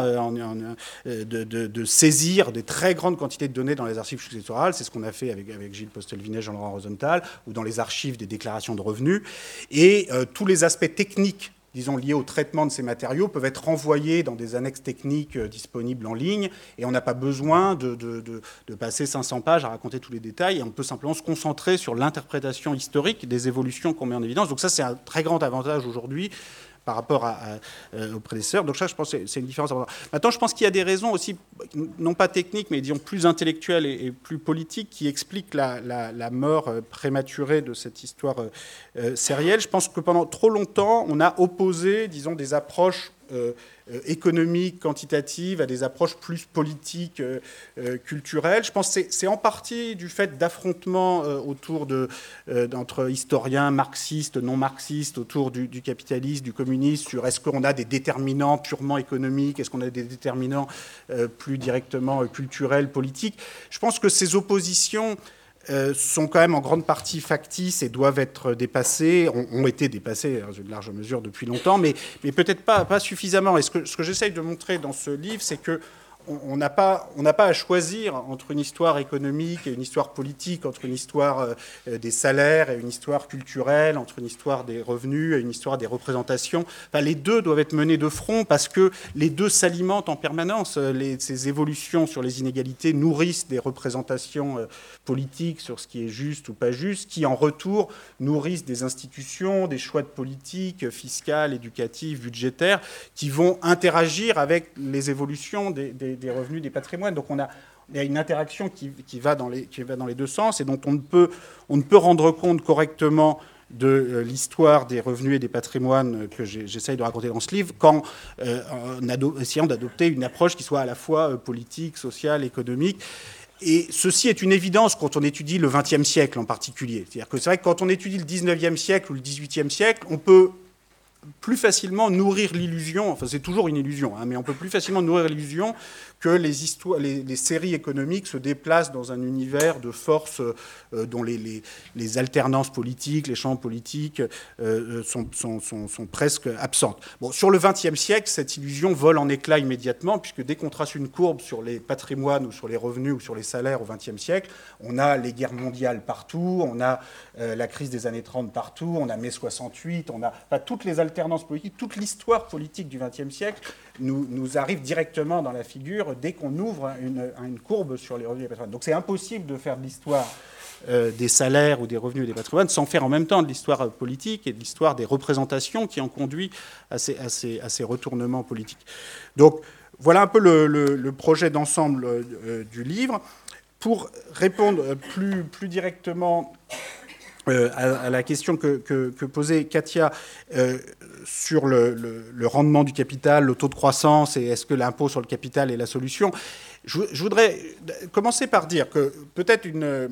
de saisir des très grandes quantités de données dans les archives successorales. C'est ce qu'on a fait avec Gilles Postelvinet, Jean-Laurent Rosenthal, ou dans les archives des déclarations de revenus. Et tous les aspects techniques, disons, liés au traitement de ces matériaux, peuvent être renvoyés dans des annexes techniques disponibles en ligne, et on n'a pas besoin de passer 500 pages à raconter tous les détails, et on peut simplement se concentrer sur l'interprétation historique des évolutions qu'on met en évidence. Donc ça, c'est un très grand avantage aujourd'hui par rapport aux prédécesseurs. Donc ça, je pense que c'est une différence. Maintenant, je pense qu'il y a des raisons aussi, non pas techniques, mais disons plus intellectuelles et plus politiques, qui expliquent la mort prématurée de cette histoire sérielle. Je pense que pendant trop longtemps, on a opposé, disons, des approches économiques, quantitatives, à des approches plus politiques, culturelles. Je pense que c'est en partie du fait d'affrontements entre historiens marxistes, non marxistes, autour du capitalisme, du communisme, sur est-ce qu'on a des déterminants purement économiques, est-ce qu'on a des déterminants plus directement culturels, politiques. Je pense que ces oppositions sont quand même en grande partie factices et doivent être dépassées, ont été dépassées dans une large mesure depuis longtemps, mais peut-être pas suffisamment. Et ce que j'essaye de montrer dans ce livre, c'est que on n'a pas à choisir entre une histoire économique et une histoire politique, entre une histoire des salaires et une histoire culturelle, entre une histoire des revenus et une histoire des représentations. Enfin, les deux doivent être menés de front parce que les deux s'alimentent en permanence. Ces évolutions sur les inégalités nourrissent des représentations politiques sur ce qui est juste ou pas juste, qui en retour nourrissent des institutions, des choix de politique fiscale, éducative, budgétaire, qui vont interagir avec les évolutions des revenus, des patrimoines. Donc il y a une interaction qui va dans les deux sens et dont on ne peut rendre compte correctement de l'histoire des revenus et des patrimoines que j'essaye de raconter dans ce livre qu'en essayant d'adopter une approche qui soit à la fois politique, sociale, économique. Et ceci est une évidence quand on étudie le XXe siècle en particulier. C'est-à-dire que c'est vrai que quand on étudie le XIXe siècle ou le XVIIIe siècle, on peut plus facilement nourrir l'illusion, enfin c'est toujours une illusion, hein, mais on peut plus facilement nourrir l'illusion que les séries économiques se déplacent dans un univers de forces dont les alternances politiques, les champs politiques sont presque absentes. Bon, sur le XXe siècle, cette illusion vole en éclats immédiatement, puisque dès qu'on trace une courbe sur les patrimoines ou sur les revenus ou sur les salaires au XXe siècle, on a les guerres mondiales partout, on a la crise des années 30 partout, on a mai 68, on a toutes les alternances politiques, toute l'histoire politique du XXe siècle nous arrive directement dans la figure dès qu'on ouvre une courbe sur les revenus et les patrimoines. Donc c'est impossible de faire de l'histoire des salaires ou des revenus et des patrimoines sans faire en même temps de l'histoire politique et de l'histoire des représentations qui ont conduit à ces retournements politiques. Donc voilà un peu le projet d'ensemble du livre. Pour répondre plus directement à la question que posait Katia sur le rendement du capital, le taux de croissance et est-ce que l'impôt sur le capital est la solution, je voudrais commencer par dire que peut-être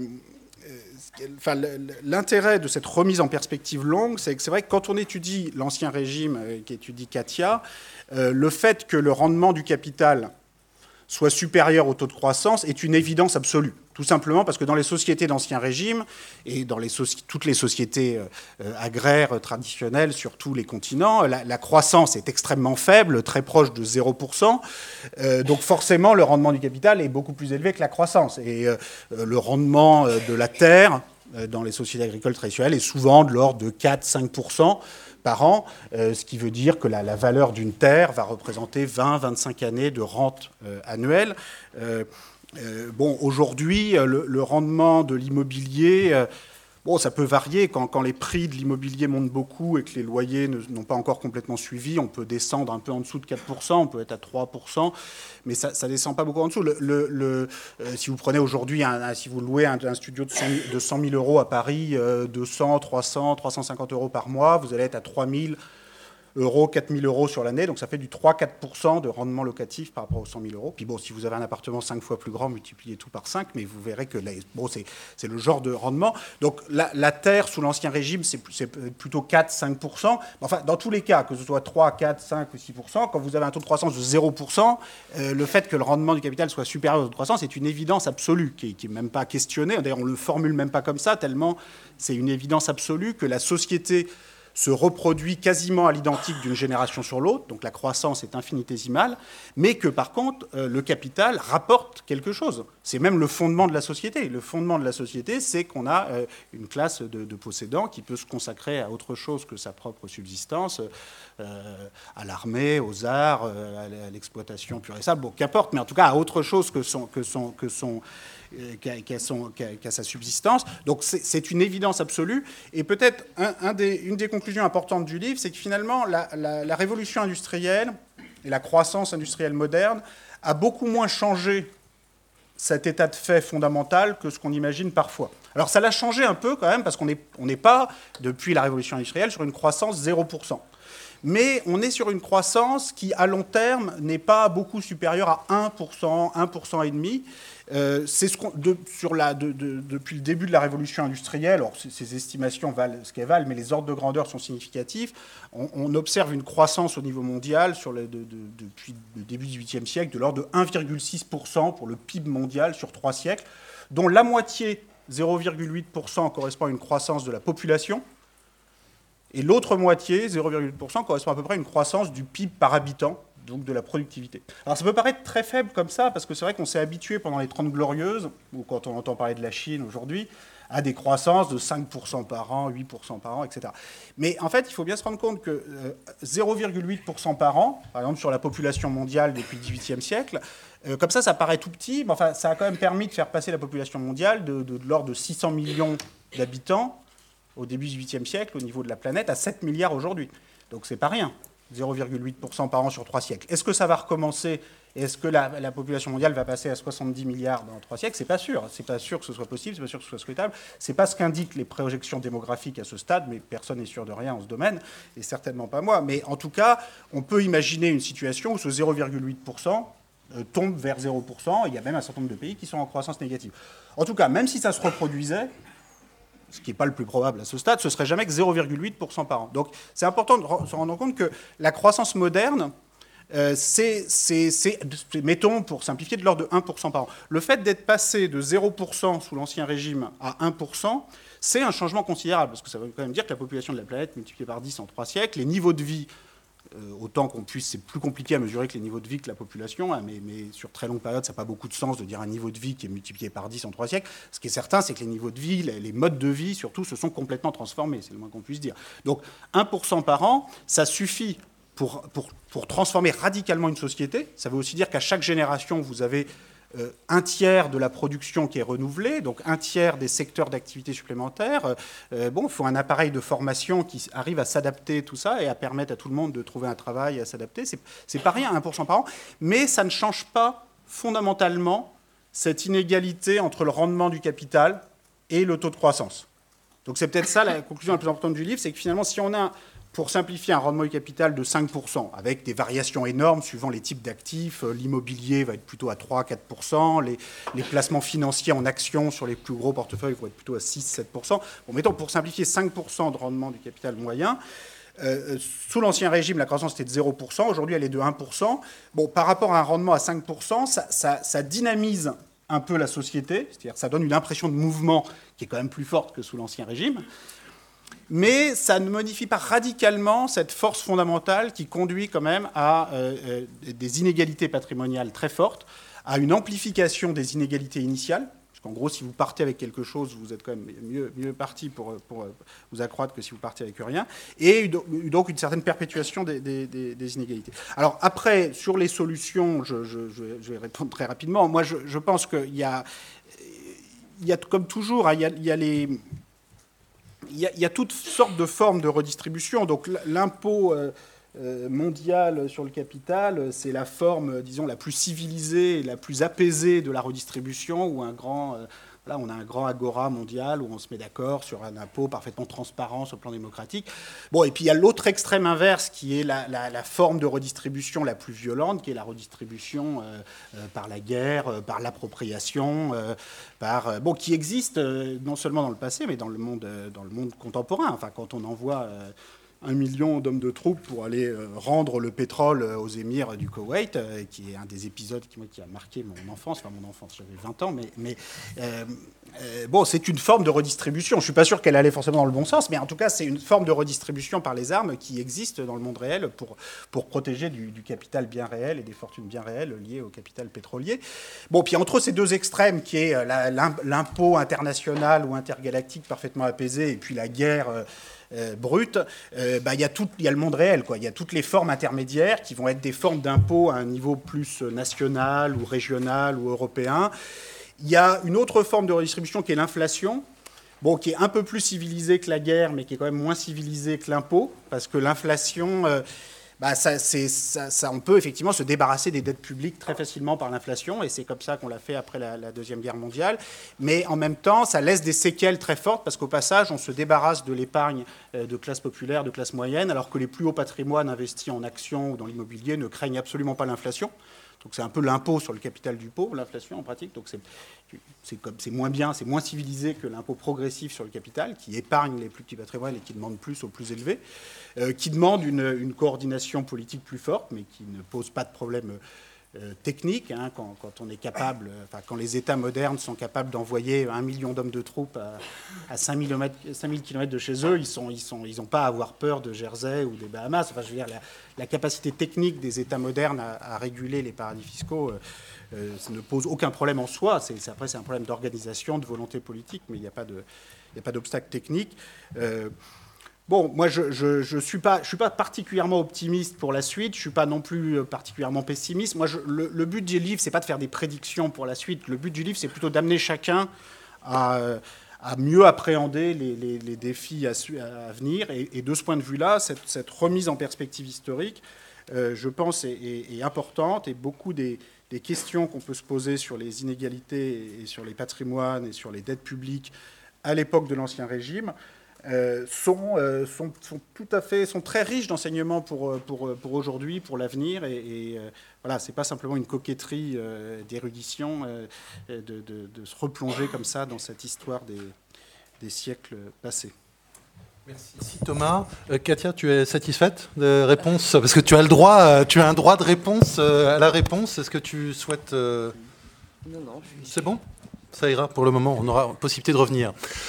l'intérêt de cette remise en perspective longue, c'est que c'est vrai que quand on étudie l'Ancien Régime, qu'étudie Katia, le fait que le rendement du capital soit supérieur au taux de croissance est une évidence absolue. Tout simplement parce que dans les sociétés d'Ancien Régime et dans toutes les sociétés agraires traditionnelles sur tous les continents, la croissance est extrêmement faible, très proche de 0%. Donc forcément, le rendement du capital est beaucoup plus élevé que la croissance. Et le rendement de la terre dans les sociétés agricoles traditionnelles est souvent de l'ordre de 4-5% par an, ce qui veut dire que la valeur d'une terre va représenter 20-25 années de rente annuelle. Bon, aujourd'hui, le rendement de l'immobilier, bon, ça peut varier. Quand les prix de l'immobilier montent beaucoup et que les loyers n'ont pas encore complètement suivi, on peut descendre un peu en dessous de 4%, on peut être à 3%, mais ça ne descend pas beaucoup en dessous. Si vous prenez aujourd'hui, si vous louez un studio de 100 000 euros à Paris, 200, 300, 350 euros par mois, vous allez être à 3 000 euros, 4 000 euros sur l'année, donc ça fait du 3-4% de rendement locatif par rapport aux 100 000 euros. Puis bon, si vous avez un appartement 5 fois plus grand, multipliez tout par 5, mais vous verrez que bon, c'est le genre de rendement. Donc la terre, sous l'Ancien Régime, c'est plutôt 4-5%. Enfin, dans tous les cas, que ce soit 3, 4, 5 ou 6%, quand vous avez un taux de croissance de 0%, le fait que le rendement du capital soit supérieur au taux de croissance est une évidence absolue, qui n'est même pas questionnée. D'ailleurs, on ne le formule même pas comme ça, tellement c'est une évidence absolue que la société se reproduit quasiment à l'identique d'une génération sur l'autre, donc la croissance est infinitésimale, mais que par contre, le capital rapporte quelque chose. C'est même le fondement de la société. Le fondement de la société, c'est qu'on a une classe de possédants qui peut se consacrer à autre chose que sa propre subsistance, à l'armée, aux arts, à l'exploitation pure et simple, bon, qu'importe, mais en tout cas à autre chose qu'à sa subsistance. Donc c'est une évidence absolue. Et peut-être une des conclusions importantes du livre, c'est que finalement, la révolution industrielle et la croissance industrielle moderne a beaucoup moins changé cet état de fait fondamental que ce qu'on imagine parfois. Alors ça l'a changé un peu quand même, parce qu'on n'est pas, depuis la révolution industrielle, sur une croissance 0%. Mais on est sur une croissance qui, à long terme, n'est pas beaucoup supérieure à 1%, 1,5%. C'est depuis le début de la révolution industrielle, alors ces estimations valent ce qu'elles valent, mais les ordres de grandeur sont significatifs. On observe une croissance au niveau mondial depuis le début du XVIIIe siècle de l'ordre de 1,6% pour le PIB mondial sur 3 siècles, dont la moitié, 0,8%, correspond à une croissance de la population. Et l'autre moitié, 0,8%, correspond à peu près à une croissance du PIB par habitant donc de la productivité. Alors ça peut paraître très faible comme ça, parce que c'est vrai qu'on s'est habitué pendant les 30 glorieuses, ou quand on entend parler de la Chine aujourd'hui, à des croissances de 5% par an, 8% par an, etc. Mais en fait, il faut bien se rendre compte que 0,8% par an, par exemple sur la population mondiale depuis le XVIIIe siècle, comme ça paraît tout petit, mais enfin, ça a quand même permis de faire passer la population mondiale de l'ordre de 600 millions d'habitants au début du XVIIIe siècle, au niveau de la planète, à 7 milliards aujourd'hui. Donc c'est pas rien, 0,8% par an sur 3 siècles. Est-ce que ça va recommencer ? Est-ce que la population mondiale va passer à 70 milliards dans 3 siècles ? C'est pas sûr. C'est pas sûr que ce soit possible, c'est pas sûr que ce soit souhaitable. C'est pas ce qu'indiquent les projections démographiques à ce stade, mais personne n'est sûr de rien en ce domaine, et certainement pas moi. Mais en tout cas, on peut imaginer une situation où ce 0,8% tombe vers 0%. Il y a même un certain nombre de pays qui sont en croissance négative. En tout cas, même si ça se reproduisait, ce qui n'est pas le plus probable à ce stade, ce serait jamais que 0,8% par an. Donc c'est important de se rendre compte que la croissance moderne, mettons, pour simplifier, de l'ordre de 1% par an. Le fait d'être passé de 0% sous l'Ancien Régime à 1%, c'est un changement considérable, parce que ça veut quand même dire que la population de la planète multipliée par 10 en 3 siècles, les niveaux de vie, autant qu'on puisse, c'est plus compliqué à mesurer que les niveaux de vie que la population, hein, mais sur très longue période, ça n'a pas beaucoup de sens de dire un niveau de vie qui est multiplié par 10 en 3 siècles. Ce qui est certain, c'est que les niveaux de vie, les modes de vie, surtout, se sont complètement transformés, c'est le moins qu'on puisse dire. Donc 1% par an, ça suffit pour transformer radicalement une société. Ça veut aussi dire qu'à chaque génération, vous avez un tiers de la production qui est renouvelée, donc un tiers des secteurs d'activité supplémentaires. Il faut un appareil de formation qui arrive à s'adapter tout ça et à permettre à tout le monde de trouver un travail et à s'adapter. C'est pas rien, 1% par an, mais ça ne change pas fondamentalement cette inégalité entre le rendement du capital et le taux de croissance. Donc c'est peut-être ça la conclusion la plus importante du livre, c'est que finalement, si on a, pour simplifier, un rendement du capital de 5%, avec des variations énormes suivant les types d'actifs. L'immobilier va être plutôt à 3-4%, les placements financiers en actions sur les plus gros portefeuilles vont être plutôt à 6-7%. Bon, mettons, pour simplifier, 5% de rendement du capital moyen. Sous l'Ancien Régime, la croissance était de 0%, aujourd'hui elle est de 1%. Bon, par rapport à un rendement à 5%, ça dynamise un peu la société, c'est-à-dire ça donne une impression de mouvement qui est quand même plus forte que sous l'Ancien Régime. Mais ça ne modifie pas radicalement cette force fondamentale qui conduit quand même à des inégalités patrimoniales très fortes, à une amplification des inégalités initiales. Parce qu'en gros, si vous partez avec quelque chose, vous êtes quand même mieux parti pour vous accroître que si vous partez avec rien. Et donc une certaine perpétuation des inégalités. Alors après, sur les solutions, je vais répondre très rapidement. Moi, je pense qu'il y a comme toujours, il y a toutes sortes de formes de redistribution. Donc l'impôt mondial sur le capital, c'est la forme, disons, la plus civilisée et la plus apaisée de la redistribution, où on a un grand agora mondial où on se met d'accord sur un impôt parfaitement transparent sur le plan démocratique. Bon, et puis il y a l'autre extrême inverse qui est la forme de redistribution la plus violente, qui est la redistribution par la guerre, par l'appropriation, qui existe non seulement dans le passé, mais dans le monde contemporain. Enfin, quand on envoie 1 million d'hommes de troupes pour aller rendre le pétrole aux émirs du Koweït, qui est un des épisodes qui a marqué mon enfance. Enfin, mon enfance, j'avais 20 ans, mais c'est une forme de redistribution. Je ne suis pas sûr qu'elle allait forcément dans le bon sens, mais en tout cas, c'est une forme de redistribution par les armes qui existe dans le monde réel pour protéger du capital bien réel et des fortunes bien réelles liées au capital pétrolier. Bon, puis entre ces deux extrêmes, qui est l'impôt international ou intergalactique parfaitement apaisé, et puis la guerre brute, il y a le monde réel, quoi. Il y a toutes les formes intermédiaires qui vont être des formes d'impôt à un niveau plus national ou régional ou européen. Il y a une autre forme de redistribution qui est l'inflation, qui est un peu plus civilisée que la guerre, mais qui est quand même moins civilisée que l'impôt, parce que l'inflation, on peut effectivement se débarrasser des dettes publiques très facilement par l'inflation, et c'est comme ça qu'on l'a fait après la Deuxième Guerre mondiale. Mais en même temps, ça laisse des séquelles très fortes, parce qu'au passage, on se débarrasse de l'épargne de classe populaire, de classe moyenne, alors que les plus hauts patrimoines investis en actions ou dans l'immobilier ne craignent absolument pas l'inflation. Donc c'est un peu l'impôt sur le capital du pauvre, l'inflation en pratique. Donc c'est moins bien, c'est moins civilisé que l'impôt progressif sur le capital, qui épargne les plus petits patrimoines et qui demande plus aux plus élevés, qui demande une coordination politique plus forte, mais qui ne pose pas de problème technique, quand on est capable, quand les États modernes sont capables d'envoyer 1 million d'hommes de troupes à 5000 km de chez eux, ils n'ont pas à avoir peur de Jersey ou des Bahamas. Enfin, je veux dire, la capacité technique des États modernes à réguler les paradis fiscaux ça ne pose aucun problème en soi. Après, c'est un problème d'organisation, de volonté politique, mais il n'y a pas d'obstacle technique. Bon, moi, je suis pas particulièrement optimiste pour la suite. Je suis pas non plus particulièrement pessimiste. Moi, le but du livre, c'est pas de faire des prédictions pour la suite. Le but du livre, c'est plutôt d'amener chacun à mieux appréhender les défis à venir. Et de ce point de vue-là, cette remise en perspective historique, je pense, est importante. Et beaucoup des questions qu'on peut se poser sur les inégalités et sur les patrimoines et sur les dettes publiques à l'époque de l'Ancien Régime sont très riches d'enseignements pour aujourd'hui, pour l'avenir. Et voilà, c'est pas simplement une coquetterie d'érudition de se replonger comme ça dans cette histoire des siècles passés. Merci Thomas. Katia, tu es satisfaite des réponses? Parce que tu as un droit de réponse à la réponse. Est-ce que tu souhaites... Non. C'est bon? Ça ira pour le moment, on aura possibilité de revenir.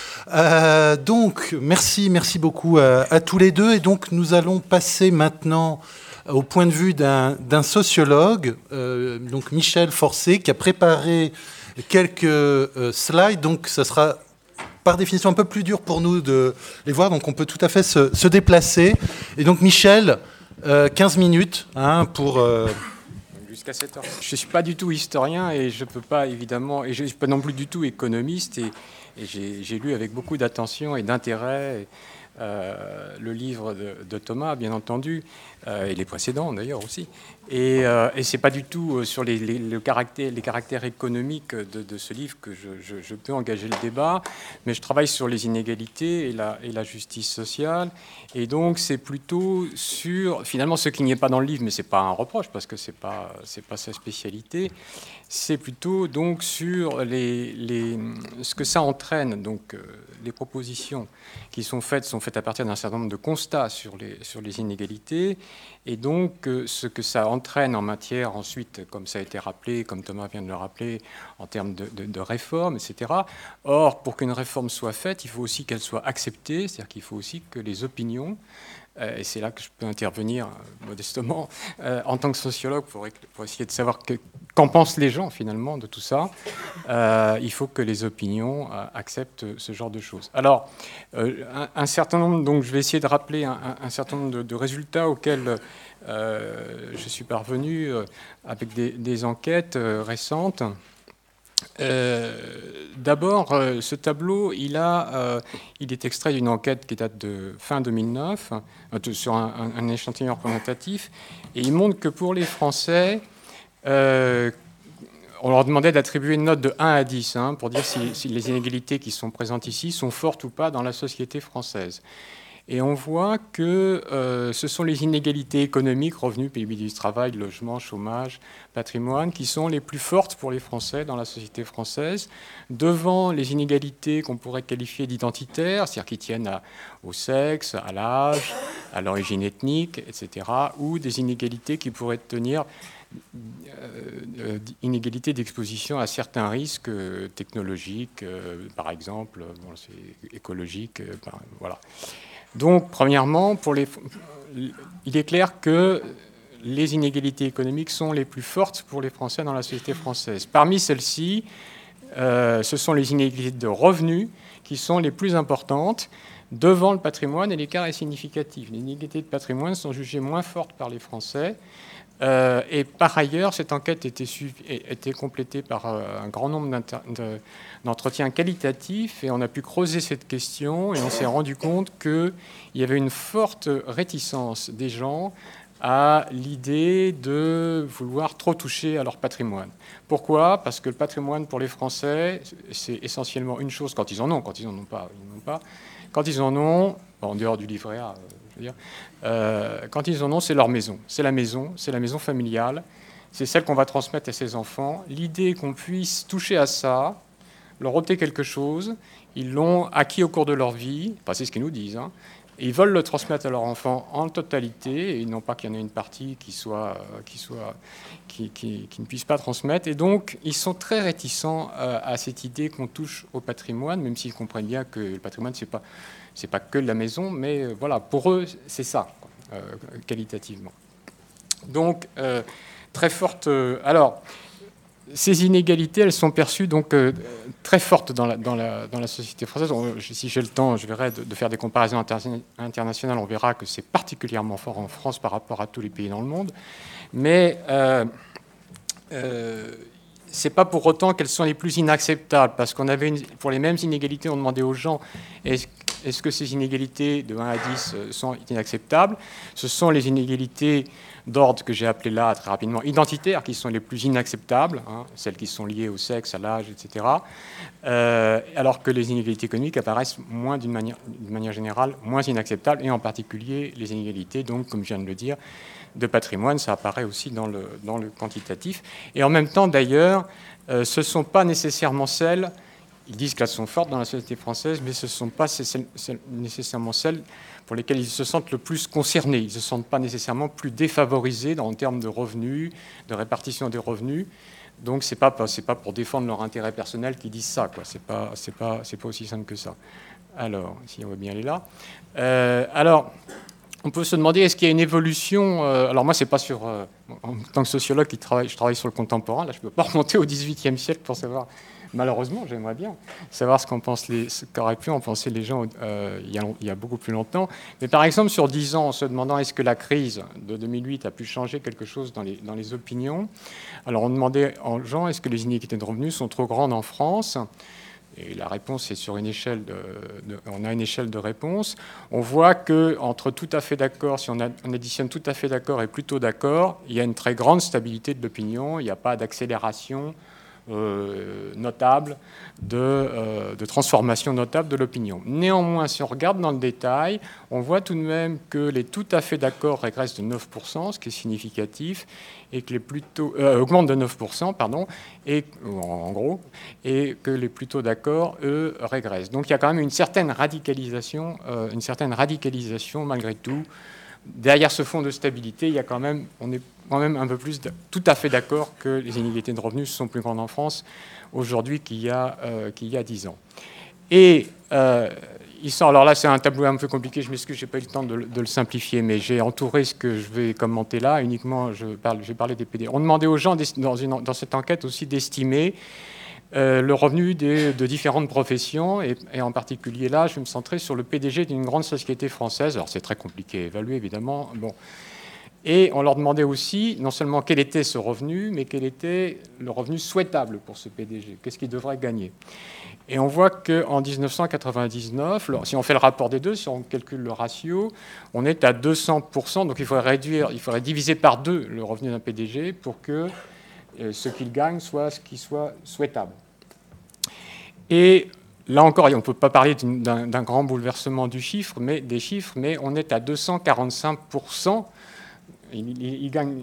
Donc, merci beaucoup à tous les deux. Et donc, nous allons passer maintenant au point de vue d'un sociologue, donc Michel Forcé, qui a préparé quelques slides. Donc, ça sera par définition un peu plus dur pour nous de les voir. Donc, on peut tout à fait se déplacer. Et donc, Michel, 15 minutes pour... Jusqu'à 7 heures. Je ne suis pas du tout historien et je peux pas évidemment, et je ne suis pas non plus du tout économiste, et j'ai lu avec beaucoup d'attention et d'intérêt le livre de Thomas, bien entendu, et les précédents d'ailleurs aussi. Et c'est pas du tout sur les caractères économiques de ce livre que je peux engager le débat, mais je travaille sur les inégalités et la justice sociale. Et donc c'est plutôt sur finalement ce qui n'y est pas dans le livre, mais c'est pas un reproche parce que c'est pas sa spécialité. C'est plutôt donc sur ce que ça entraîne, donc les propositions qui sont faites à partir d'un certain nombre de constats sur les inégalités, et donc ce que ça entraîne en matière ensuite, comme ça a été rappelé, comme Thomas vient de le rappeler, en termes de réforme, etc. Or, pour qu'une réforme soit faite, il faut aussi qu'elle soit acceptée, c'est-à-dire qu'il faut aussi que les opinions, et c'est là que je peux intervenir modestement en tant que sociologue pour essayer de savoir qu'en pensent les gens finalement de tout ça. Il faut que les opinions acceptent ce genre de choses. Alors, un certain nombre, donc je vais essayer de rappeler un certain nombre de résultats auxquels je suis parvenu avec des enquêtes récentes. D'abord, ce tableau, il est extrait d'une enquête qui date de fin 2009, sur un échantillon représentatif, et il montre que pour les Français, on leur demandait d'attribuer une note de 1 à 10 pour dire si les inégalités qui sont présentes ici sont fortes ou pas dans la société française. Et on voit que ce sont les inégalités économiques, revenus, PIB du travail, logement, chômage, patrimoine, qui sont les plus fortes pour les Français dans la société française, devant les inégalités qu'on pourrait qualifier d'identitaires, c'est-à-dire qui tiennent au sexe, à l'âge, à l'origine ethnique, etc., ou des inégalités qui pourraient tenir inégalité d'exposition à certains risques technologiques, par exemple, écologiques, voilà. Donc, premièrement, il est clair que les inégalités économiques sont les plus fortes pour les Français dans la société française. Parmi celles-ci, ce sont les inégalités de revenus qui sont les plus importantes. Devant le patrimoine, et l'écart est significatif. Les inégalités de patrimoine sont jugées moins fortes par les Français. Et par ailleurs, cette enquête était complétée par un grand nombre d'entretiens qualitatifs, et on a pu creuser cette question, et on s'est rendu compte qu'il y avait une forte réticence des gens à l'idée de vouloir trop toucher à leur patrimoine. Pourquoi ? Parce que le patrimoine pour les Français, c'est essentiellement une chose, quand ils en ont pas, ils n'en ont pas. Quand ils en ont, en dehors du livret A, je veux dire, quand ils en ont, c'est leur maison. C'est la maison familiale. C'est celle qu'on va transmettre à ses enfants. L'idée qu'on puisse toucher à ça, leur ôter quelque chose, ils l'ont acquis au cours de leur vie, enfin, c'est ce qu'ils nous disent, Et ils veulent le transmettre à leur enfant en totalité, et non pas qu'il y en ait une partie qui ne puisse pas transmettre. Et donc, ils sont très réticents à cette idée qu'on touche au patrimoine, même s'ils comprennent bien que le patrimoine, c'est pas que la maison, mais voilà, pour eux, c'est ça, qualitativement. Donc, très forte. Alors, ces inégalités, elles sont perçues donc très fortes dans la société française. Si j'ai le temps, je verrai de faire des comparaisons internationales. On verra que c'est particulièrement fort en France par rapport à tous les pays dans le monde. Mais c'est pas pour autant qu'elles sont les plus inacceptables, parce qu'on avait pour les mêmes inégalités, on demandait aux gens est-ce que ces inégalités de 1 à 10 sont inacceptables. Ce sont les inégalités d'ordre que j'ai appelées là très rapidement identitaires qui sont les plus inacceptables, celles qui sont liées au sexe, à l'âge, etc. Alors que les inégalités économiques apparaissent d'une manière générale moins inacceptables, et en particulier les inégalités, donc, comme je viens de le dire, de patrimoine, ça apparaît aussi dans le quantitatif. Et en même temps, d'ailleurs, ce ne sont pas nécessairement celles, ils disent qu'elles sont fortes dans la société française, mais ce ne sont pas nécessairement celles pour lesquelles ils se sentent le plus concernés. Ils ne se sentent pas nécessairement plus défavorisés en termes de revenus, de répartition des revenus. Donc, ce n'est pas pour défendre leur intérêt personnel qu'ils disent ça, quoi. C'est pas aussi simple que ça. Alors, si on veut bien aller là. Alors, on peut se demander, est-ce qu'il y a une évolution alors moi, c'est pas sur... en tant que sociologue, je travaille sur le contemporain. Là, je ne peux pas remonter au XVIIIe siècle pour savoir... Malheureusement, j'aimerais bien savoir ce qu'auraient pu en penser les gens il y a beaucoup plus longtemps. Mais par exemple, sur 10 ans, en se demandant est-ce que la crise de 2008 a pu changer quelque chose dans les opinions. Alors, on demandait aux gens est-ce que les inégalités de revenus sont trop grandes en France ? Et la réponse est sur une échelle on a une échelle de réponse. On voit qu'entre tout à fait d'accord, si on additionne tout à fait d'accord et plutôt d'accord, il y a une très grande stabilité de l'opinion, il n'y a pas d'accélération notable, de transformation notable de l'opinion. Néanmoins, si on regarde dans le détail, on voit tout de même que les tout à fait d'accord régressent de 9%, ce qui est significatif, et que les plutôt augmentent de 9%, pardon, en gros, et que les plutôt d'accord, eux, régressent. Donc il y a quand même une certaine radicalisation malgré tout. Derrière ce fond de stabilité, on est quand même un peu plus tout à fait d'accord que les inégalités de revenus sont plus grandes en France aujourd'hui qu'il y a 10 ans. Et alors là, c'est un tableau un peu compliqué, je m'excuse, je n'ai pas eu le temps de le simplifier, mais j'ai entouré ce que je vais commenter là, uniquement, je vais parler des PD. On demandait aux gens, dans cette enquête aussi, d'estimer le revenu de différentes professions, et en particulier là, je vais me centrer sur le PDG d'une grande société française. Alors c'est très compliqué à évaluer, évidemment. Bon. Et on leur demandait aussi, non seulement quel était ce revenu, mais quel était le revenu souhaitable pour ce PDG. Qu'est-ce qu'il devrait gagner ? Et on voit qu'en 1999, si on fait le rapport des deux, si on calcule le ratio, on est à 200%. Donc il faudrait diviser par 2 le revenu d'un PDG pour que ce qu'il gagne soit ce qui soit souhaitable. Et là encore, on ne peut pas parler d'un grand bouleversement des chiffres, mais on est à 245%. Il gagne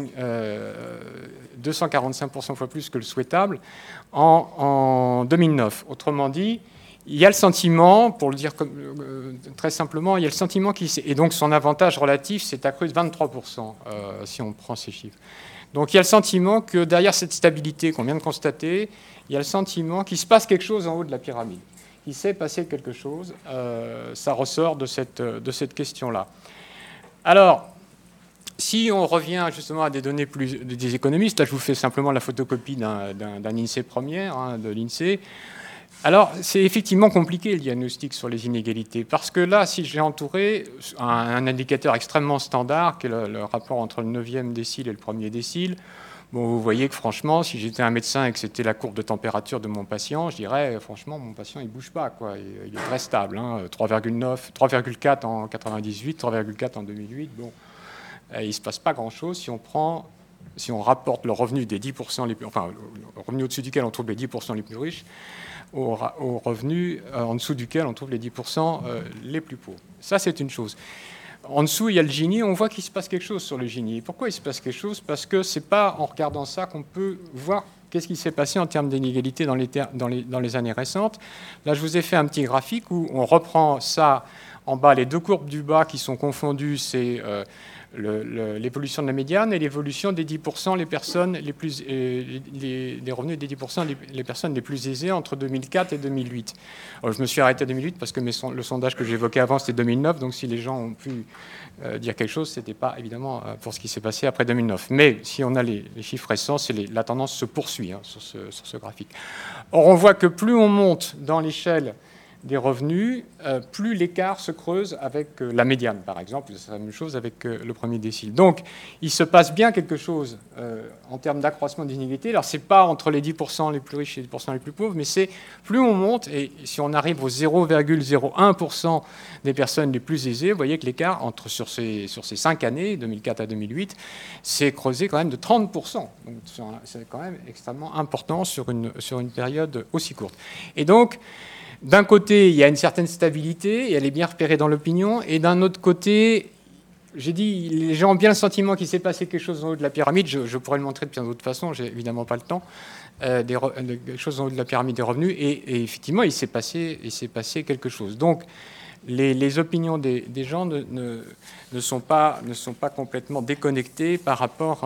245% fois plus que le souhaitable en 2009. Autrement dit, il y a le sentiment, pour le dire très simplement, il y a le sentiment et donc son avantage relatif s'est accru de 23% si on prend ces chiffres. Donc il y a le sentiment que derrière cette stabilité qu'on vient de constater, il y a le sentiment qu'il se passe quelque chose en haut de la pyramide. Il s'est passé quelque chose, ça ressort de cette question-là. Alors, si on revient justement à des données des économistes, là je vous fais simplement la photocopie d'un INSEE première, de l'INSEE. Alors, c'est effectivement compliqué le diagnostic sur les inégalités, parce que là, si j'ai entouré un indicateur extrêmement standard, qui est le rapport entre le 9e décile et le 1er décile, bon, vous voyez que franchement, si j'étais un médecin et que c'était la courbe de température de mon patient, je dirais, franchement, mon patient, il ne bouge pas, quoi. Il est très stable, 3,9, 3,4 en 98, 3,4 en 2008, bon. Il ne se passe pas grand-chose si on rapporte le revenu des 10% les plus... Enfin, le revenu au-dessus duquel on trouve les 10% les plus riches au revenu en dessous duquel on trouve les 10% les plus pauvres. Ça, c'est une chose. En dessous, il y a le Gini. On voit qu'il se passe quelque chose sur le Gini. Pourquoi il se passe quelque chose ? Parce que ce n'est pas en regardant ça qu'on peut voir qu'est-ce qui s'est passé en termes d'inégalité dans les années récentes. Là, je vous ai fait un petit graphique où on reprend ça En bas, les deux courbes du bas qui sont confondues, c'est l'évolution de la médiane et l'évolution des 10% les revenus des 10% les personnes les plus aisées entre 2004 et 2008. Alors, je me suis arrêté à 2008 parce que le sondage que j'évoquais avant, c'était 2009, donc si les gens ont pu dire quelque chose, ce n'était pas évidemment pour ce qui s'est passé après 2009. Mais si on a les chiffres récents, la tendance se poursuit sur ce graphique. Or, on voit que plus on monte dans l'échelle des revenus, plus l'écart se creuse avec la médiane, par exemple. C'est la même chose avec le premier décile. Donc, il se passe bien quelque chose en termes d'accroissement des inégalités. Alors, ce n'est pas entre les 10% les plus riches et les 10% les plus pauvres, mais c'est plus on monte, et si on arrive aux 0,01% des personnes les plus aisées, vous voyez que l'écart sur ces 5 années, 2004 à 2008, s'est creusé quand même de 30%. Donc, c'est quand même extrêmement important sur une période aussi courte. Et donc, d'un côté, il y a une certaine stabilité, et elle est bien repérée dans l'opinion, et d'un autre côté, j'ai dit, les gens ont bien le sentiment qu'il s'est passé quelque chose en haut de la pyramide, je pourrais le montrer de bien d'autres façons, j'ai évidemment pas le temps, quelque chose en haut de la pyramide des revenus, et effectivement, il s'est passé quelque chose. Donc, les opinions des gens ne sont pas complètement déconnectées par rapport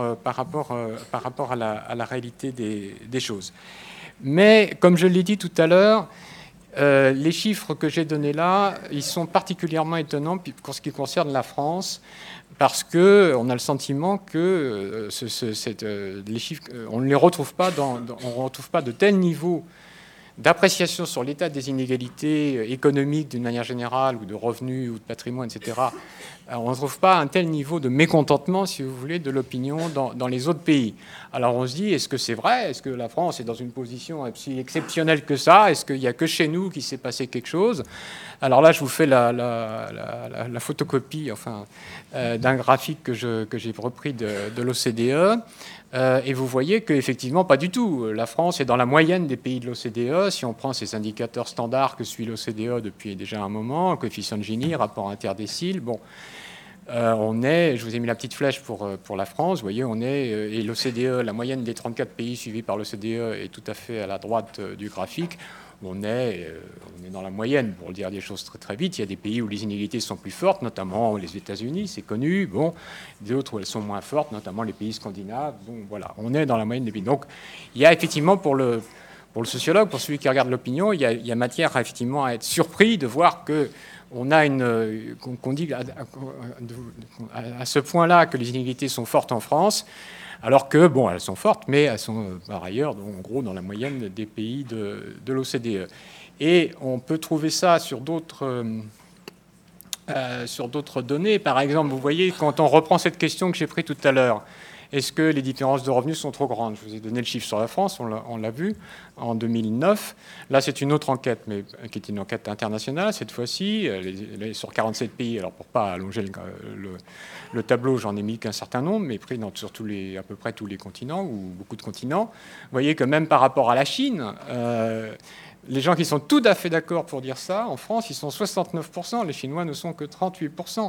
à la réalité des choses. Mais, comme je l'ai dit tout à l'heure, les chiffres que j'ai donnés là, ils sont particulièrement étonnants pour ce qui concerne la France, parce qu'on a le sentiment que les chiffres, on ne les retrouve pas on retrouve pas de tels niveaux d'appréciation sur l'état des inégalités économiques d'une manière générale, ou de revenus, ou de patrimoine, etc. On ne trouve pas un tel niveau de mécontentement, si vous voulez, de l'opinion dans les autres pays. Alors on se dit, est-ce que c'est vrai? Est-ce que la France est dans une position si exceptionnelle que ça? Est-ce qu'il n'y a que chez nous qu'il s'est passé quelque chose? Alors là, je vous fais la photocopie d'un graphique que j'ai repris de l'OCDE. Et vous voyez qu'effectivement, pas du tout. La France est dans la moyenne des pays de l'OCDE. Si on prend ces indicateurs standards que suit l'OCDE depuis déjà un moment, coefficient de Gini, rapport interdécile, bon, je vous ai mis la petite flèche pour la France, vous voyez, et l'OCDE, la moyenne des 34 pays suivis par l'OCDE est tout à fait à la droite du graphique. On est dans la moyenne, pour dire des choses très, très vite. Il y a des pays où les inégalités sont plus fortes, notamment les États-Unis, c'est connu. Bon, d'autres où elles sont moins fortes, notamment les pays scandinaves. Bon, voilà, on est dans la moyenne des pays. Donc, il y a effectivement, pour le sociologue, pour celui qui regarde l'opinion, il y a matière effectivement à être surpris de voir qu'on a qu'on dit à ce point-là que les inégalités sont fortes en France. Alors que, bon, elles sont fortes, mais elles sont par ailleurs, en gros, dans la moyenne des pays de l'OCDE. Et on peut trouver ça sur d'autres données. Par exemple, vous voyez, quand on reprend cette question que j'ai prise tout à l'heure, est-ce que les différences de revenus sont trop grandes? Je vous ai donné le chiffre sur la France, on l'a vu, en 2009. Là, c'est une autre enquête, mais qui est une enquête internationale, cette fois-ci, sur 47 pays. Alors, pour ne pas allonger le tableau, j'en ai mis qu'un certain nombre, mais pris sur à peu près tous les continents, ou beaucoup de continents. Vous voyez que même par rapport à la Chine, les gens qui sont tout à fait d'accord pour dire ça, en France, ils sont 69%, les Chinois ne sont que 38%.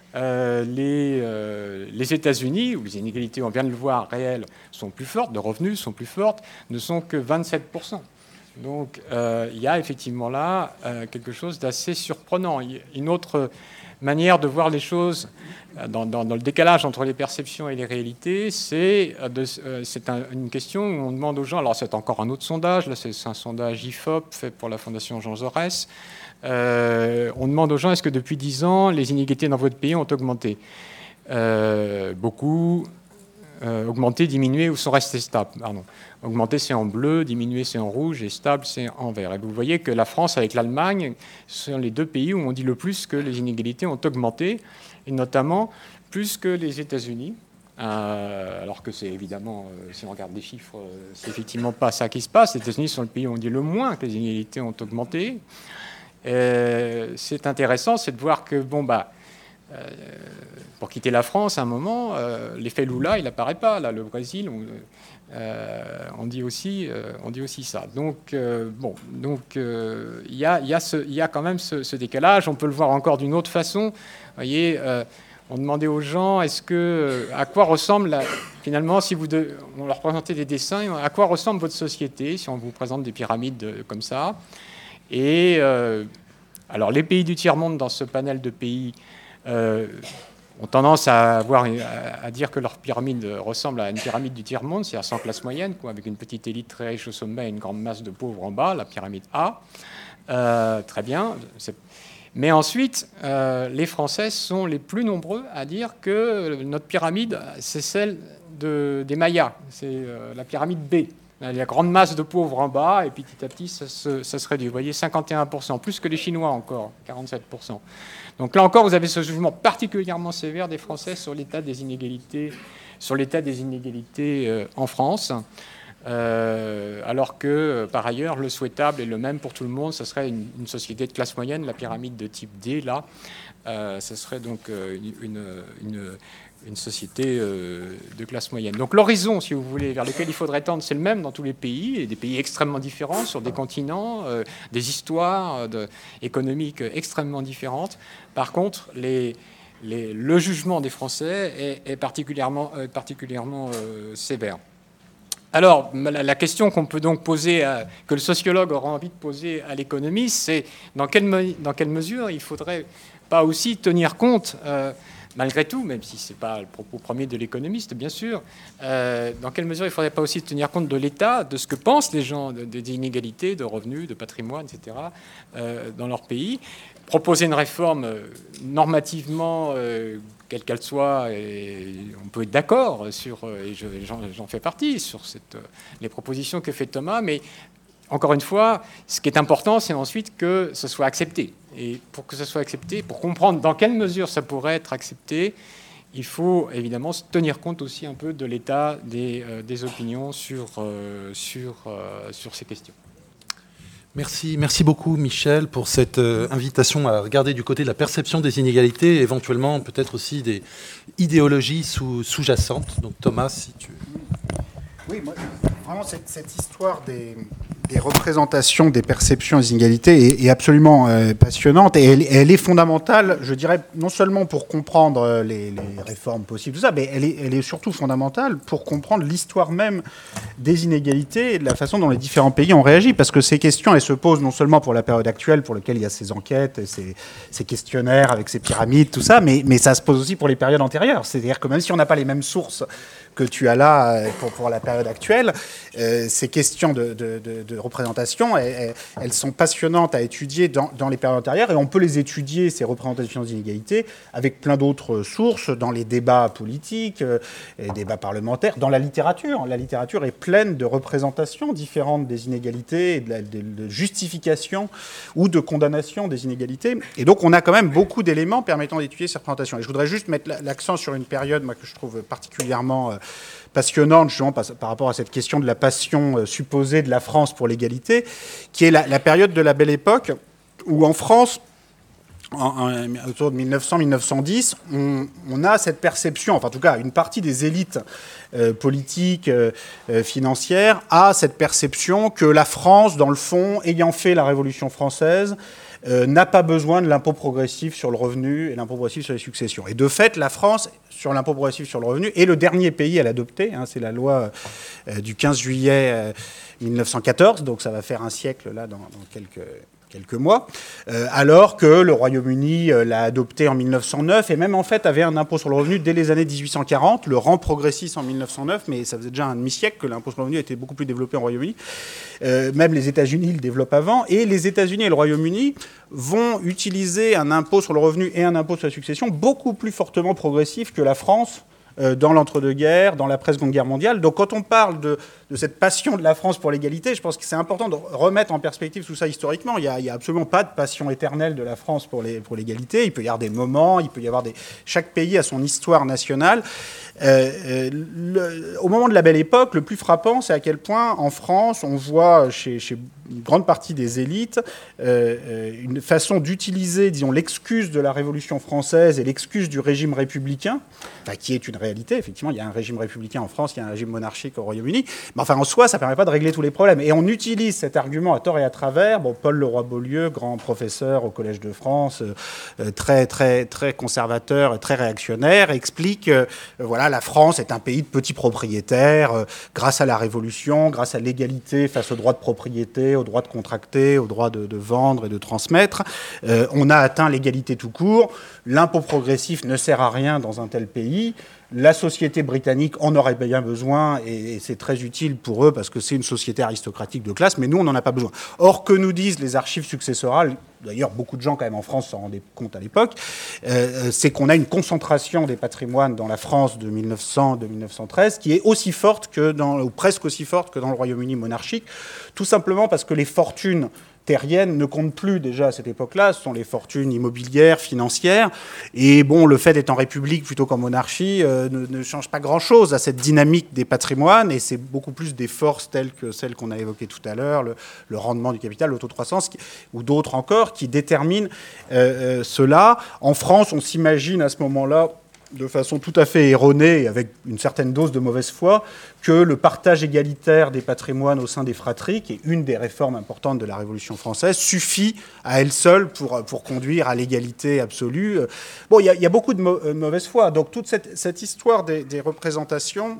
Les États-Unis, où les inégalités, on vient de le voir, réelles, sont plus fortes, de revenus sont plus fortes, ne sont que 27%. Donc il y a effectivement là quelque chose d'assez surprenant. Une autre manière de voir les choses dans le décalage entre les perceptions et les réalités, c'est une question où on demande aux gens, alors c'est encore un autre sondage, là c'est un sondage IFOP fait pour la Fondation Jean Jaurès, on demande aux gens, est-ce que depuis 10 ans, les inégalités dans votre pays ont augmenté? Beaucoup, augmenté, diminué ou sont restés stables. Pardon. Augmenté, c'est en bleu, diminué, c'est en rouge, et stable, c'est en vert. Et vous voyez que la France avec l'Allemagne sont les deux pays où on dit le plus que les inégalités ont augmenté, et notamment plus que les États-Unis. Alors que c'est évidemment, si on regarde les chiffres, c'est effectivement pas ça qui se passe. Les États-Unis sont le pays où on dit le moins que les inégalités ont augmenté. C'est intéressant, c'est de voir que, pour quitter la France, à un moment, l'effet Lula, il n'apparaît pas. Là, le Brésil, on dit aussi ça. Donc, il y a quand même ce décalage. On peut le voir encore d'une autre façon. Vous voyez, on demandait aux gens, à quoi ressemble, finalement, si on leur présentait des dessins, à quoi ressemble votre société, si on vous présente des pyramides comme ça. Et Alors, les pays du tiers-monde, dans ce panel de pays, ont tendance à dire que leur pyramide ressemble à une pyramide du tiers-monde, c'est-à-dire sans classe moyenne, quoi, avec une petite élite très riche au sommet et une grande masse de pauvres en bas, la pyramide A. Très bien. Mais ensuite, les Français sont les plus nombreux à dire que notre pyramide, c'est celle des Mayas, c'est la pyramide B. La grande masse de pauvres en bas, et puis petit à petit, ça se réduit. Vous voyez, 51%, plus que les Chinois encore, 47%. Donc là encore, vous avez ce jugement particulièrement sévère des Français sur l'état des inégalités, en France, alors que, par ailleurs, le souhaitable est le même pour tout le monde. Ce serait une société de classe moyenne, la pyramide de type D, là. Ce serait donc une société de classe moyenne. Donc l'horizon, si vous voulez, vers lequel il faudrait tendre, c'est le même dans tous les pays, et des pays extrêmement différents, sur des continents, des histoires économiques extrêmement différentes. Par contre, le jugement des Français est particulièrement sévère. Alors, la question qu'on peut donc poser, que le sociologue aura envie de poser à l'économiste, c'est dans quelle mesure il ne faudrait pas aussi tenir compte, malgré tout, même si ce n'est pas le propos premier de l'économiste, bien sûr, dans quelle mesure il ne faudrait pas aussi tenir compte de l'État, de ce que pensent les gens, des inégalités de revenus, de patrimoine, etc., dans leur pays. Proposer une réforme normativement, quelle qu'elle soit, et on peut être d'accord sur, et j'en fais partie, sur les propositions que fait Thomas, mais encore une fois, ce qui est important, c'est ensuite que ce soit accepté. Et pour que ce soit accepté, pour comprendre dans quelle mesure ça pourrait être accepté, il faut évidemment tenir compte aussi un peu de l'état des opinions sur ces questions. Merci beaucoup Michel pour cette invitation à regarder du côté de la perception des inégalités, et éventuellement peut-être aussi des idéologies sous-jacentes. Donc Thomas, si tu... Oui, moi, vraiment cette histoire des représentations, des perceptions des inégalités est absolument passionnante, et elle est fondamentale, je dirais, non seulement pour comprendre les réformes possibles, tout ça, mais elle est surtout fondamentale pour comprendre l'histoire même des inégalités et de la façon dont les différents pays ont réagi, parce que ces questions, elles se posent non seulement pour la période actuelle, pour laquelle il y a ces enquêtes, ces questionnaires avec ces pyramides, tout ça, mais ça se pose aussi pour les périodes antérieures. C'est-à-dire que même si on n'a pas les mêmes sources que tu as là pour la période actuelle, ces questions de représentation, elles sont passionnantes à étudier dans les périodes antérieures, et on peut les étudier, ces représentations d'inégalités, avec plein d'autres sources, dans les débats politiques, les débats parlementaires, dans la littérature. La littérature est pleine de représentations différentes des inégalités, et de justification ou de condamnation des inégalités. Et donc on a quand même beaucoup d'éléments permettant d'étudier ces représentations. Et je voudrais juste mettre l'accent sur une période, moi, que je trouve particulièrement passionnante, justement, par rapport à cette question de la passion supposée de la France pour l'égalité, qui est la période de la Belle Époque, où en France, autour de 1900-1910, on a cette perception, enfin en tout cas une partie des élites politiques, financières, a cette perception que la France, dans le fond, ayant fait la Révolution française, n'a pas besoin de l'impôt progressif sur le revenu et l'impôt progressif sur les successions. Et de fait, la France, sur l'impôt progressif sur le revenu, est le dernier pays à l'adopter. C'est la loi du 15 juillet 1914, donc ça va faire un siècle là dans quelques mois, alors que le Royaume-Uni l'a adopté en 1909, et même en fait avait un impôt sur le revenu dès les années 1840, le rang progressiste en 1909, mais ça faisait déjà un demi-siècle que l'impôt sur le revenu était beaucoup plus développé en Royaume-Uni. Même les États-Unis le développent avant, et les États-Unis et le Royaume-Uni vont utiliser un impôt sur le revenu et un impôt sur la succession beaucoup plus fortement progressif que la France dans l'entre-deux-guerres, dans l'après-seconde guerre mondiale. Donc quand on parle de cette passion de la France pour l'égalité, je pense que c'est important de remettre en perspective tout ça historiquement. Il n'y a absolument pas de passion éternelle de la France pour l'égalité. Il peut y avoir des moments, il peut y avoir chaque pays a son histoire nationale. Au moment de la Belle Époque, le plus frappant, c'est à quel point en France, on voit chez une grande partie des élites une façon d'utiliser, disons, l'excuse de la Révolution française et l'excuse du régime républicain, qui est une réalité. Effectivement, il y a un régime républicain en France, il y a un régime monarchique au Royaume-Uni, mais enfin, en soi, ça ne permet pas de régler tous les problèmes. Et on utilise cet argument à tort et à travers. Paul Leroy-Beaulieu, grand professeur au Collège de France, très, très, très conservateur, très réactionnaire, explique voilà, la France est un pays de petits propriétaires, grâce à la Révolution, grâce à l'égalité face aux droits de propriété, au droit de contracter, au droit de vendre et de transmettre. On a atteint l'égalité tout court. L'impôt progressif ne sert à rien dans un tel pays. La société britannique en aurait bien besoin et c'est très utile pour eux parce que c'est une société aristocratique de classe, mais nous, on n'en a pas besoin. Or, que nous disent les archives successorales, d'ailleurs, beaucoup de gens quand même en France s'en rendaient compte à l'époque, c'est qu'on a une concentration des patrimoines dans la France de 1900-1913 qui est aussi forte ou presque aussi forte que dans le Royaume-Uni monarchique, tout simplement parce que les fortunes terriennes ne comptent plus déjà à cette époque-là, ce sont les fortunes immobilières, financières, et bon, le fait d'être en république plutôt qu'en monarchie ne change pas grand-chose à cette dynamique des patrimoines, et c'est beaucoup plus des forces telles que celles qu'on a évoquées tout à l'heure, le rendement du capital, l'autocroissance, ou d'autres encore, qui déterminent cela. En France, on s'imagine à ce moment-là, de façon tout à fait erronée et avec une certaine dose de mauvaise foi, que le partage égalitaire des patrimoines au sein des fratries, qui est une des réformes importantes de la Révolution française, suffit à elle seule pour conduire à l'égalité absolue. Bon, il y a beaucoup de mauvaise foi. Donc toute cette histoire des représentations,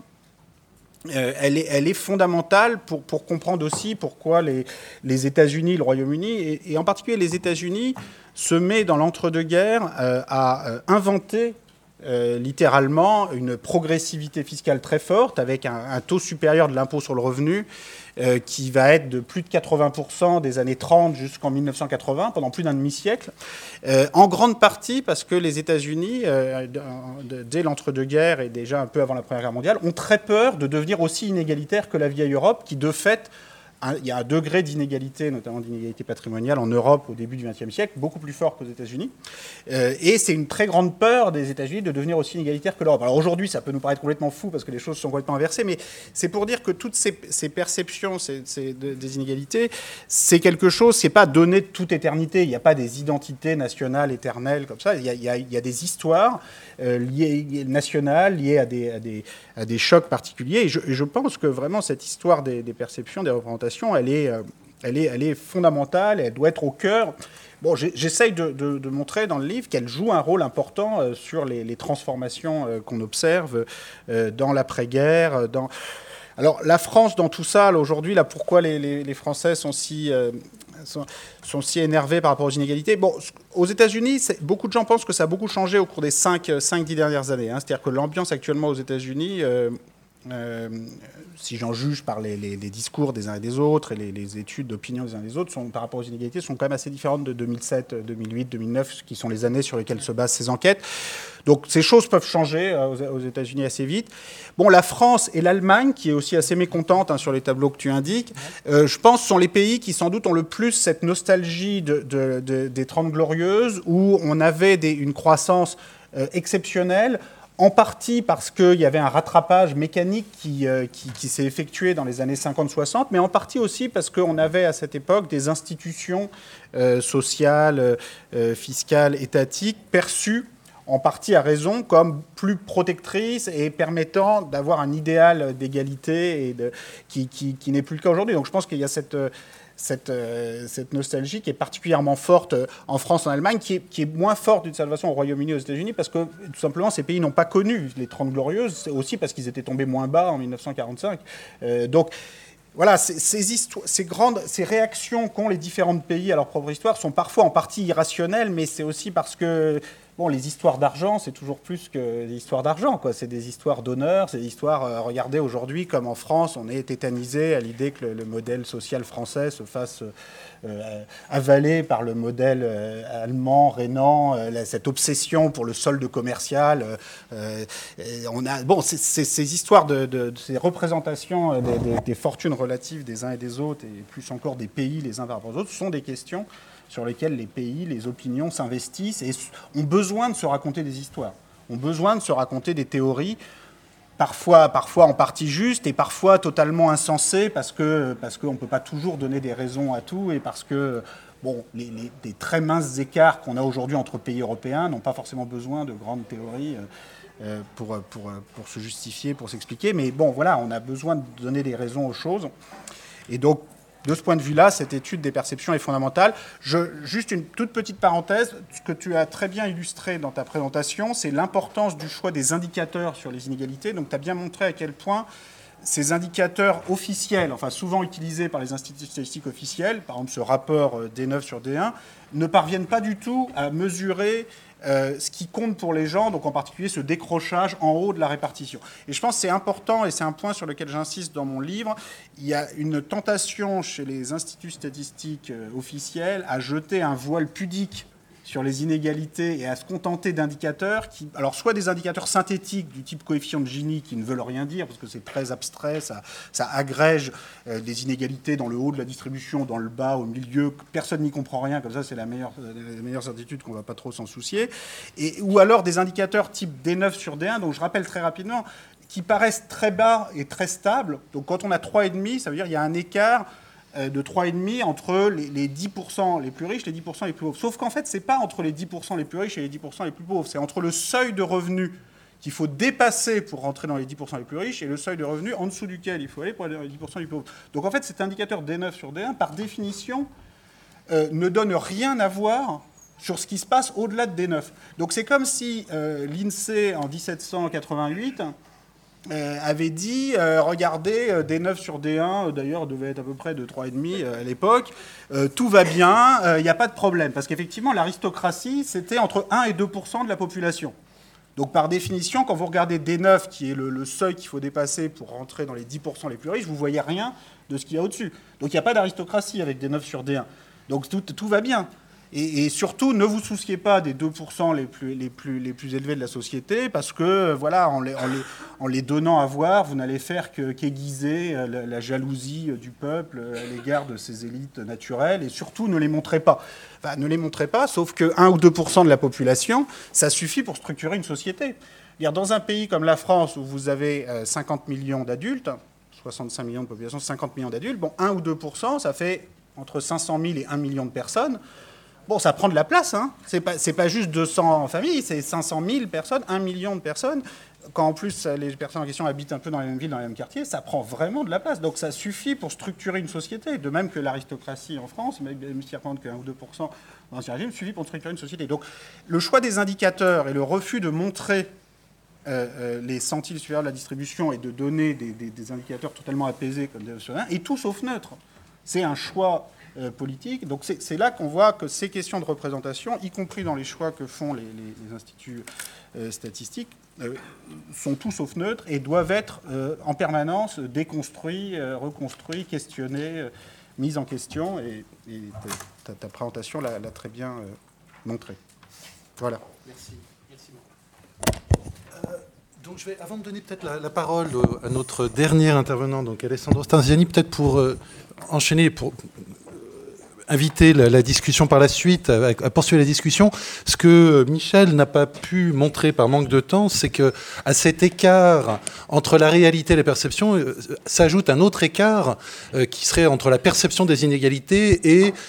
elle est fondamentale pour comprendre aussi pourquoi les États-Unis, le Royaume-Uni, et en particulier les États-Unis, se met dans l'entre-deux-guerres à inventer littéralement une progressivité fiscale très forte avec un taux supérieur de l'impôt sur le revenu qui va être de plus de 80% des années 30 jusqu'en 1980, pendant plus d'un demi-siècle, en grande partie parce que les États-Unis, dès l'entre-deux-guerres et déjà un peu avant la Première Guerre mondiale, ont très peur de devenir aussi inégalitaire que la vieille Europe, qui de fait... Il y a un degré d'inégalité, notamment d'inégalité patrimoniale, en Europe au début du XXe siècle, beaucoup plus fort qu'aux États-Unis. Et c'est une très grande peur des États-Unis de devenir aussi inégalitaire que l'Europe. Alors aujourd'hui, ça peut nous paraître complètement fou parce que les choses sont complètement inversées, mais c'est pour dire que toutes ces perceptions des inégalités, c'est quelque chose, c'est pas donné de toute éternité. Il n'y a pas des identités nationales éternelles comme ça. Il y a des histoires nationales liées à des chocs particuliers. Et je pense que vraiment cette histoire des perceptions, des représentations, elle est fondamentale, elle doit être au cœur. Bon, j'essaye de montrer dans le livre qu'elle joue un rôle important sur les transformations qu'on observe dans l'après-guerre. Alors, la France, dans tout ça, aujourd'hui, pourquoi les Français sont si énervés par rapport aux inégalités. Bon, aux États-Unis, beaucoup de gens pensent que ça a beaucoup changé au cours des 5-10 dernières années. C'est-à-dire que l'ambiance actuellement aux États-Unis... si j'en juge par les discours des uns et des autres et les études d'opinion des uns et des autres, par rapport aux inégalités, sont quand même assez différentes de 2007, 2008, 2009, qui sont les années sur lesquelles se basent ces enquêtes. Donc ces choses peuvent changer aux États-Unis assez vite. Bon, la France et l'Allemagne, qui est aussi assez mécontente sur les tableaux que tu indiques, je pense sont les pays qui sans doute ont le plus cette nostalgie des 30 Glorieuses, où on avait une croissance exceptionnelle, en partie parce qu'il y avait un rattrapage mécanique qui s'est effectué dans les années 50-60, mais en partie aussi parce qu'on avait à cette époque des institutions sociales, fiscales, étatiques perçues en partie à raison comme plus protectrices et permettant d'avoir un idéal d'égalité qui n'est plus le cas aujourd'hui. Donc je pense qu'il y a cette nostalgie qui est particulièrement forte en France, en Allemagne, qui est moins forte d'une certaine façon au Royaume-Uni et aux États-Unis, parce que tout simplement ces pays n'ont pas connu les 30 Glorieuses, aussi parce qu'ils étaient tombés moins bas en 1945. Donc voilà, ces réactions qu'ont les différents pays à leur propre histoire sont parfois en partie irrationnelles, mais c'est aussi parce que les histoires d'argent, c'est toujours plus que des histoires d'argent, quoi. C'est des histoires d'honneur, c'est des histoires... regardez aujourd'hui, comme en France, on est tétanisé à l'idée que le modèle social français se fasse avalé par le modèle allemand, rhénan, cette obsession pour le solde commercial. Ces histoires ces représentations des fortunes relatives des uns et des autres, et plus encore des pays les uns par rapport aux autres, sont des questions sur lesquelles les pays, les opinions s'investissent et ont besoin de se raconter des histoires, ont besoin de se raconter des théories, parfois en partie justes et parfois totalement insensées parce qu'on ne peut pas toujours donner des raisons à tout et parce que des très minces écarts qu'on a aujourd'hui entre pays européens n'ont pas forcément besoin de grandes théories pour se justifier, pour s'expliquer. Mais on a besoin de donner des raisons aux choses. Et donc, de ce point de vue-là, cette étude des perceptions est fondamentale. Juste une toute petite parenthèse, ce que tu as très bien illustré dans ta présentation, c'est l'importance du choix des indicateurs sur les inégalités. Donc tu as bien montré à quel point ces indicateurs officiels, enfin souvent utilisés par les instituts statistiques officiels, par exemple ce rapport D9 sur D1, ne parviennent pas du tout à mesurer ce qui compte pour les gens, donc en particulier ce décrochage en haut de la répartition. Et je pense que c'est important, et c'est un point sur lequel j'insiste dans mon livre, il y a une tentation chez les instituts statistiques officiels à jeter un voile pudique sur les inégalités et à se contenter d'indicateurs qui, alors soit des indicateurs synthétiques du type coefficient de Gini qui ne veulent rien dire parce que c'est très abstrait, ça agrège des inégalités dans le haut de la distribution, dans le bas, au milieu, personne n'y comprend rien, comme ça c'est la meilleure certitude qu'on ne va pas trop s'en soucier, ou alors des indicateurs type D9 sur D1, donc je rappelle très rapidement, qui paraissent très bas et très stables. Donc quand on a 3,5, ça veut dire qu'il y a un écart de 3,5 entre les 10% les plus riches et les 10% les plus pauvres. Sauf qu'en fait, ce n'est pas entre les 10% les plus riches et les 10% les plus pauvres. C'est entre le seuil de revenu qu'il faut dépasser pour rentrer dans les 10% les plus riches et le seuil de revenu en dessous duquel il faut aller pour aller dans les 10% les plus pauvres. Donc en fait, cet indicateur D9 sur D1, par définition, ne donne rien à voir sur ce qui se passe au-delà de D9. Donc c'est comme si l'INSEE, en 1788... avait dit, regardez, D9 sur D1, d'ailleurs, devait être à peu près de 3,5 à l'époque, tout va bien, il n'y a pas de problème. Parce qu'effectivement, l'aristocratie, c'était entre 1 et 2% de la population. Donc, par définition, quand vous regardez D9, qui est le seuil qu'il faut dépasser pour rentrer dans les 10% les plus riches, vous ne voyez rien de ce qu'il y a au-dessus. Donc, il n'y a pas d'aristocratie avec D9 sur D1. Donc, tout va bien. Et surtout, ne vous souciez pas des 2% les plus élevés de la société, parce que, voilà, en les donnant à voir, vous n'allez faire qu'aiguiser la jalousie du peuple à l'égard de ces élites naturelles, et surtout, ne les montrez pas. Enfin, ne les montrez pas, sauf que 1 ou 2% de la population, ça suffit pour structurer une société. Dans un pays comme la France, où vous avez 50 millions d'adultes, 65 millions de population, 50 millions d'adultes, bon, 1 ou 2%, ça fait entre 500 000 et 1 million de personnes. Bon, ça prend de la place, hein. C'est pas juste 200 familles, c'est 500 000 personnes, 1 million de personnes. Quand en plus les personnes en question habitent un peu dans les mêmes villes, dans les mêmes quartiers, ça prend vraiment de la place. Donc ça suffit pour structurer une société. De même que l'aristocratie en France, même si on que 1 ou 2% dans l'ancien régime, suffit pour structurer une société. Donc le choix des indicateurs et le refus de montrer les centiles supérieurs de la distribution et de donner des indicateurs totalement apaisés comme des sur 1 est tout sauf neutre. C'est un choix politique. Donc c'est là qu'on voit que ces questions de représentation, y compris dans les choix que font les instituts statistiques, sont tout sauf neutres et doivent être en permanence déconstruits, reconstruits, questionnés, mis en question. Et ta présentation l'a très bien montré. Voilà. Merci. Donc je vais, avant de donner peut-être la parole à notre dernier intervenant, donc Alessandro Stanziani, peut-être pour enchaîner, pour inviter la discussion par la suite, à poursuivre la discussion. Ce que Michel n'a pas pu montrer par manque de temps, c'est qu'à cet écart entre la réalité et la perception s'ajoute un autre écart qui serait entre la perception des inégalités et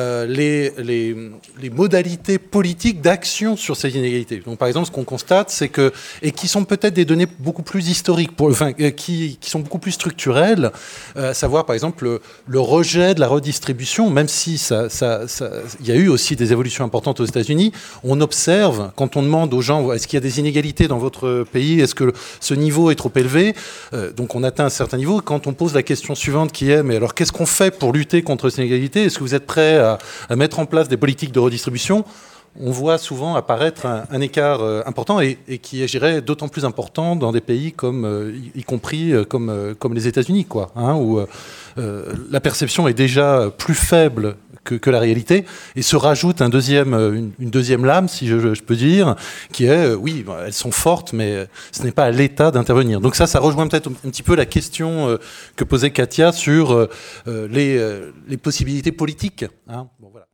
les modalités politiques d'action sur ces inégalités. Donc, par exemple, ce qu'on constate, c'est que, et qui sont peut-être des données beaucoup plus historiques, qui sont beaucoup plus structurelles, à savoir, par exemple, le rejet de la redistribution, même si il y a eu aussi des évolutions importantes aux États-Unis. On observe, quand on demande aux gens, est-ce qu'il y a des inégalités dans votre pays, est-ce que ce niveau est trop élevé, donc on atteint un certain niveau. Quand on pose la question suivante qui est, mais alors qu'est-ce qu'on fait pour lutter contre ces inégalités? Est-ce que vous êtes prêts à mettre en place des politiques de redistribution? On voit souvent apparaître un écart important et qui est, je dirais, d'autant plus important dans des pays comme, y compris comme les États-Unis, quoi, hein, où la perception est déjà plus faible que la réalité, et se rajoute une deuxième lame, si je peux dire, qui est, oui, elles sont fortes, mais ce n'est pas à l'État d'intervenir. Donc ça rejoint peut-être un petit peu la question que posait Katia sur les possibilités politiques. Hein. Bon, voilà.